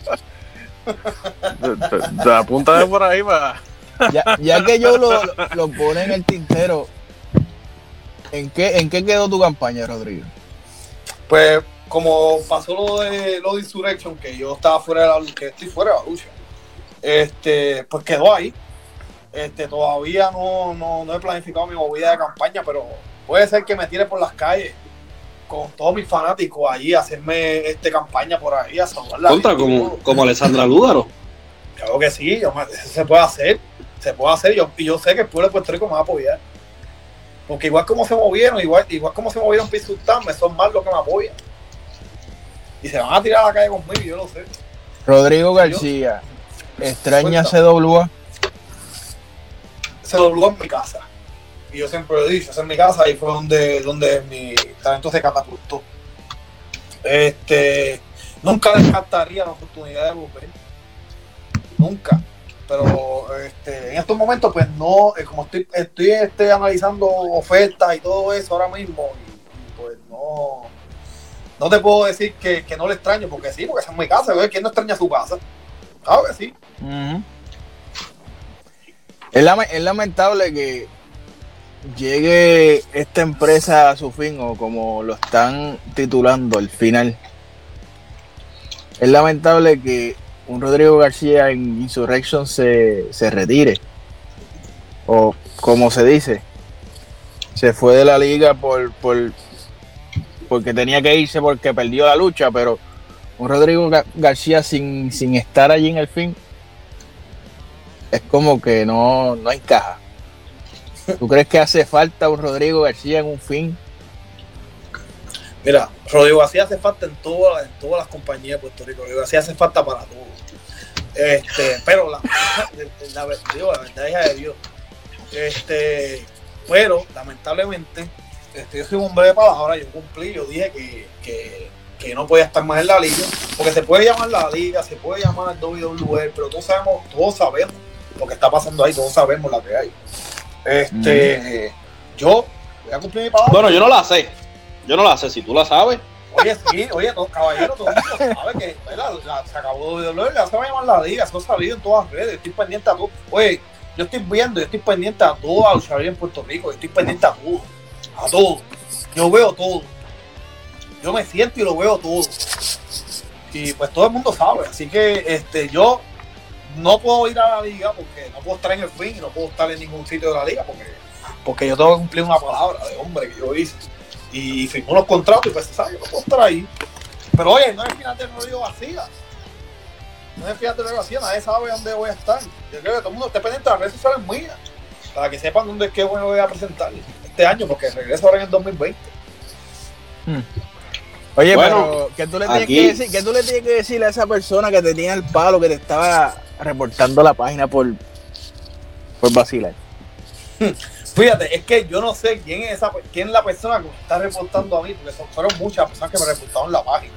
Te, te, apúntame por ahí para... Ya, ya que yo lo, lo pone en el tintero, ¿en qué, ¿en qué quedó tu campaña, Rodrigo? Pues, como pasó lo de, lo de Insurrection, que yo estaba fuera de la lucha, que estoy fuera de la lucha, este, pues quedó ahí. Este, todavía no, no, no he planificado mi movida de campaña, pero puede ser que me tire por las calles con todos mis fanáticos allí a hacerme este campaña por ahí, a saludar la Contra, gente. como, como Alessandra Lúgaro. Claro que sí, yo, eso se puede hacer, se puede hacer, yo, y yo sé que el pueblo de Puerto Rico me va a apoyar. Porque igual como se movieron, igual, igual como se movieron para insultarme, son más los que me apoyan. Y se van a tirar a la calle conmigo, yo lo sé. Rodrigo García, extraña C W A. Se dobló en mi casa. Y yo siempre lo he dicho, esa es mi casa, ahí fue donde, donde mi talento se catapultó. Este, nunca descartaría la oportunidad de volver. Nunca. Pero este, en estos momentos, pues no, eh, como estoy, estoy este, analizando ofertas y todo eso ahora mismo, y, y pues no, no te puedo decir que, que no le extraño, porque sí, porque esa es mi casa. ¿Quién no extraña su casa? Claro que sí. Uh-huh. Es, lame- es lamentable que llegue esta empresa a su fin, o como lo están titulando, el final. Es lamentable que un Rodrigo García en Insurrection se, se retire, o como se dice, se fue de la liga por, por porque tenía que irse porque perdió la lucha, pero un Rodrigo Ga- García sin, sin estar allí en el fin es como que no, no encaja. ¿Tú crees que hace falta un Rodrigo García en un fin? Mira, Rodrigo García hace falta en todas, en todas las compañías de Puerto Rico. Rodrigo García hace falta para todo. Este, pero la, la, la, digo, la verdad es de Dios. Este, pero lamentablemente, este, yo soy un hombre de palabra, yo cumplí, yo dije que, que, que no podía estar más en la liga, porque se puede llamar la liga, se puede llamar el W W E, pero todos sabemos, todos sabemos lo que está pasando ahí, todos sabemos lo que hay. Este, mm. yo voy a cumplir mi palabra. Bueno, yo no la sé. Yo no la sé, si tú la sabes. Oye, sí, oye, todo, caballero, todo el mundo sabe que la, la, se acabó de doler, ya se va a llamar la liga, eso ha sabido en todas las redes, estoy pendiente a todo. Oye, yo estoy viendo, yo estoy pendiente a todo a luchar en Puerto Rico, yo estoy pendiente a todo, a todo. Yo veo todo. Yo me siento y lo veo todo. Y pues todo el mundo sabe, así que este yo no puedo ir a la liga porque no puedo estar en el fin y no puedo estar en ningún sitio de la liga porque, porque yo tengo que cumplir una palabra de hombre que yo hice. Y firmó los contratos y pues ¿sabes? Yo no puedo estar ahí. Pero oye, no es el final del Rodrigo García. No es el final del Rodrigo García, nadie sabe dónde voy a estar. Yo creo que todo el mundo esté pendiente de las redes sociales mías para que sepan dónde es que bueno voy a presentar este año, porque regreso ahora en el dos mil veinte. Hmm. Oye, Bueno, pero ¿qué tú, le tienes aquí... que decir, ¿qué tú le tienes que decir a esa persona que te tenía el palo, que te estaba reportando la página por, por vacilar? Fíjate, es que yo no sé quién es esa, quién es la persona que me está reportando a mí, porque son, fueron muchas personas que me reportaron la página.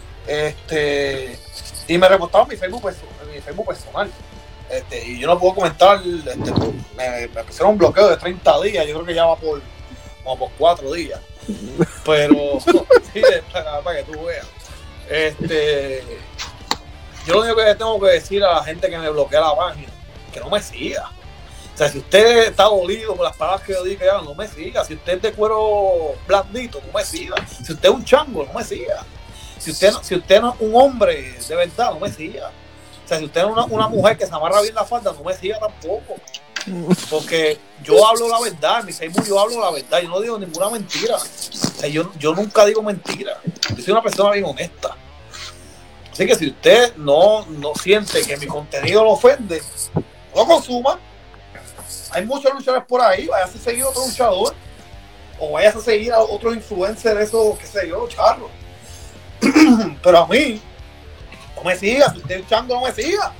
Este, y me reportaron mi Facebook, perso- mi Facebook personal. Este, y yo no puedo comentar, este, me, me pusieron un bloqueo de treinta días, yo creo que ya va por como por cuatro días. Pero sí, para, para que tú veas. Este, yo lo único que tengo que decir a la gente que me bloquea la página, que no me siga. O sea, si usted está dolido por las palabras que yo dije, no me siga. Si usted es de cuero blandito, no me siga. Si usted es un chango, no me siga. Si usted, si usted no es un hombre de verdad, no me siga. O sea, si usted es una, una mujer que se amarra bien la falda, no me siga tampoco. Porque yo hablo la verdad, en mi Facebook yo hablo la verdad, yo no digo ninguna mentira. O sea, yo, yo nunca digo mentira. Yo soy una persona bien honesta. Así que si usted no, no siente que mi contenido lo ofende, no lo consuma. Hay muchos luchadores por ahí, vayas a seguir a otro luchador o vayas a seguir a otros influencers de esos, qué sé yo, charros. Pero a mí, no me siga, si usted es chango, no me siga.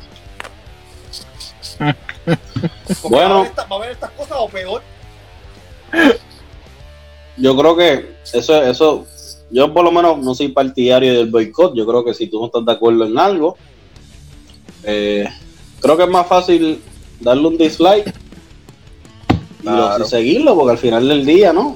Porque Bueno, va a, esta, va a haber estas cosas o peor. yo creo que eso, eso, yo por lo menos no soy partidario del boicot. Yo creo que si tú no estás de acuerdo en algo, eh, creo que es más fácil darle un dislike y Claro. lo- seguirlo, porque al final del día, ¿no?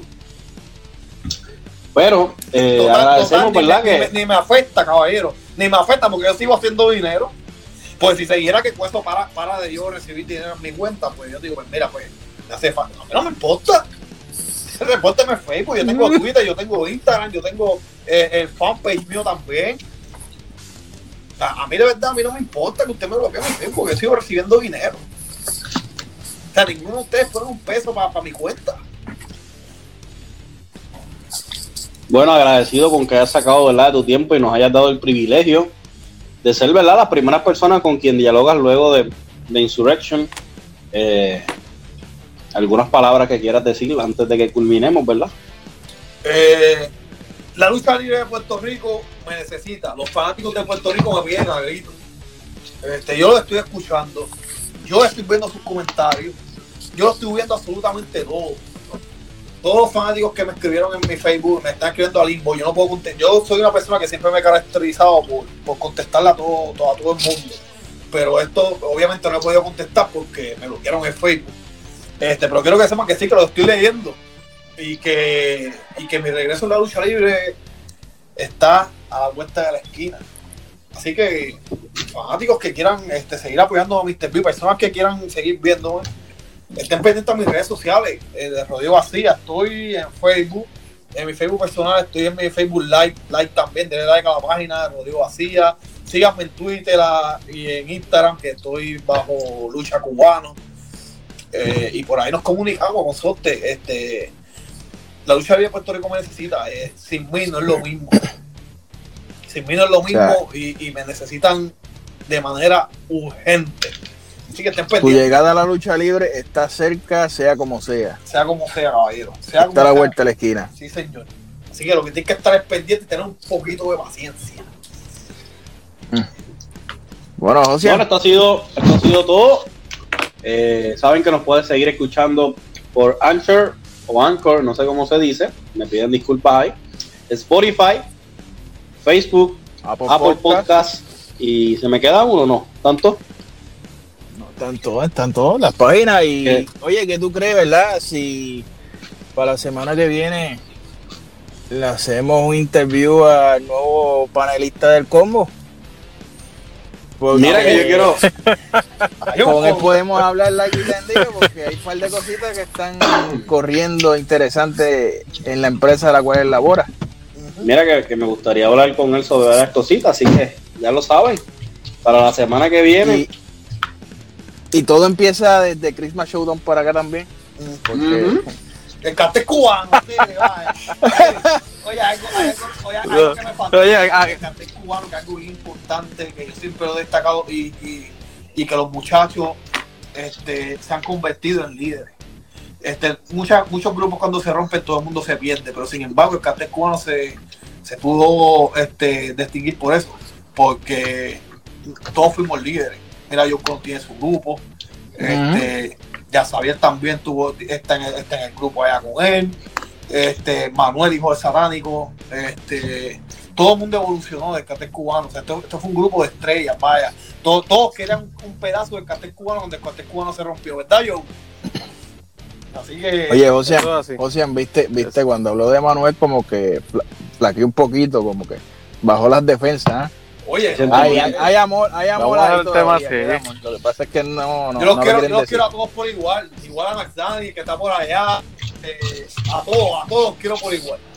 Pero eh, Total, agradecemos, total, ni, ¿verdad? me, que ni, me, ni me afecta, caballero. Ni me afecta porque yo sigo haciendo dinero. Pues si se dijera que con eso para, para de yo recibir dinero en mi cuenta, pues yo digo, pues mira, pues me hace falta. A mí no me importa. Repórteme en Facebook, yo tengo Twitter, yo tengo Instagram, yo tengo eh, el fanpage mío también. A, a mí de verdad, a mí no me importa que usted me bloquee en Facebook, porque yo sigo recibiendo dinero. sea, ninguno de ustedes ponen un peso para pa mi cuenta. Bueno, agradecido con que hayas sacado, ¿verdad?, de tu tiempo y nos hayas dado el privilegio de ser, ¿verdad?, las primeras personas con quien dialogas luego de, de Insurrection. Eh, algunas palabras que quieras decir antes de que culminemos, ¿verdad? Eh, la lucha libre de Puerto Rico me necesita. Los fanáticos de Puerto Rico me piden a grito. Este, yo lo estoy escuchando. Yo estoy viendo sus comentarios. Yo lo estoy viendo absolutamente todo. Todos los fanáticos que me escribieron en mi Facebook me están escribiendo al limbo. Yo no puedo contestar. Yo soy una persona que siempre me he caracterizado por, por contestarle a todo, todo, a todo el mundo. Pero esto obviamente no he podido contestar porque me bloquearon en Facebook. Este, pero quiero que sepan que sí, que lo estoy leyendo. Y que, y que mi regreso en la lucha libre está a la vuelta de la esquina. Así que fanáticos que quieran este, seguir apoyando a mister B, personas que quieran seguir viéndome, estén pendientes a mis redes sociales, eh, de Rodrigo Vacía. Estoy en Facebook, en mi Facebook personal, estoy en mi Facebook Live, like también, denle like a la página de Rodrigo Vacía. Síganme en Twitter a, y en Instagram, que estoy bajo Lucha Cubano. Eh, y por ahí nos comunicamos con suerte. Este, la lucha libre de Puerto Rico me necesita. Eh, sin mí no es lo mismo. Sin mí no es lo mismo, o sea, y, y me necesitan de manera urgente. Así que estén pendientes. Tu llegada a la lucha libre está cerca, sea como sea. Sea como sea, caballero. Sea está como a la sea. vuelta de la esquina. Sí, señor. Así que lo que tienes que estar es pendiente y tener un poquito de paciencia. Mm. Bueno, José. Bueno, esto ha sido, esto ha sido todo. Eh, saben que nos pueden seguir escuchando por Anchor o Anchor, no sé cómo se dice. Me piden disculpas ahí. Spotify, Facebook, Apple, Apple Podcast. Podcast. Y se me queda uno, ¿no? ¿Tanto? No, están todas, están todas las páginas. Y ¿Qué? oye, ¿qué tú crees, verdad? Si para la semana que viene le hacemos un interview al nuevo panelista del combo. Porque Mira que yo quiero. con él podemos hablar largo y tendido porque hay un par de cositas que están corriendo interesantes en la empresa de la cual él labora. Mira que, que me gustaría hablar con él sobre varias cositas, así que ya lo saben. Para la semana que viene. Y, y todo empieza desde Christmas Showdown para acá también. Porque Ujú. El cartel cubano, sí, vaya. Oye, algo, algo, oye, algo que me falta. Oye, a- el cartel cubano, que es algo bien importante, que yo siempre lo he destacado, y, y, y que los muchachos este, se han convertido en líderes. Este, muchas, muchos grupos cuando se rompen todo el mundo se pierde, pero sin embargo el cartel cubano se, se pudo este, distinguir por eso, porque todos fuimos líderes. Mira, yo tiene su grupo, este, ya Xavier también tuvo, está en, el, está en el grupo allá con él, este, Manuel, hijo de Satánico, este, todo el mundo evolucionó del cartel cubano. O sea, esto, esto fue un grupo de estrellas, vaya, todos, todos querían un pedazo del cartel cubano donde el cartel cubano se rompió, ¿verdad, Joe? Así que oye, Ocean, Eso es así. Ocean, viste, viste cuando habló de Manuel como que fla- flaqueó un poquito, como que bajó las defensas. ¿eh? oye, Sí, Hay, hay, hay amor, hay amor Vamos a ahí dejar el tema todavía, así. hay amor. Lo que pasa es que no, no, yo los no lo quiero, quieren yo los decir. quiero a todos por igual, igual a Max Dani que está por allá, eh, a todos, a todos los quiero por igual.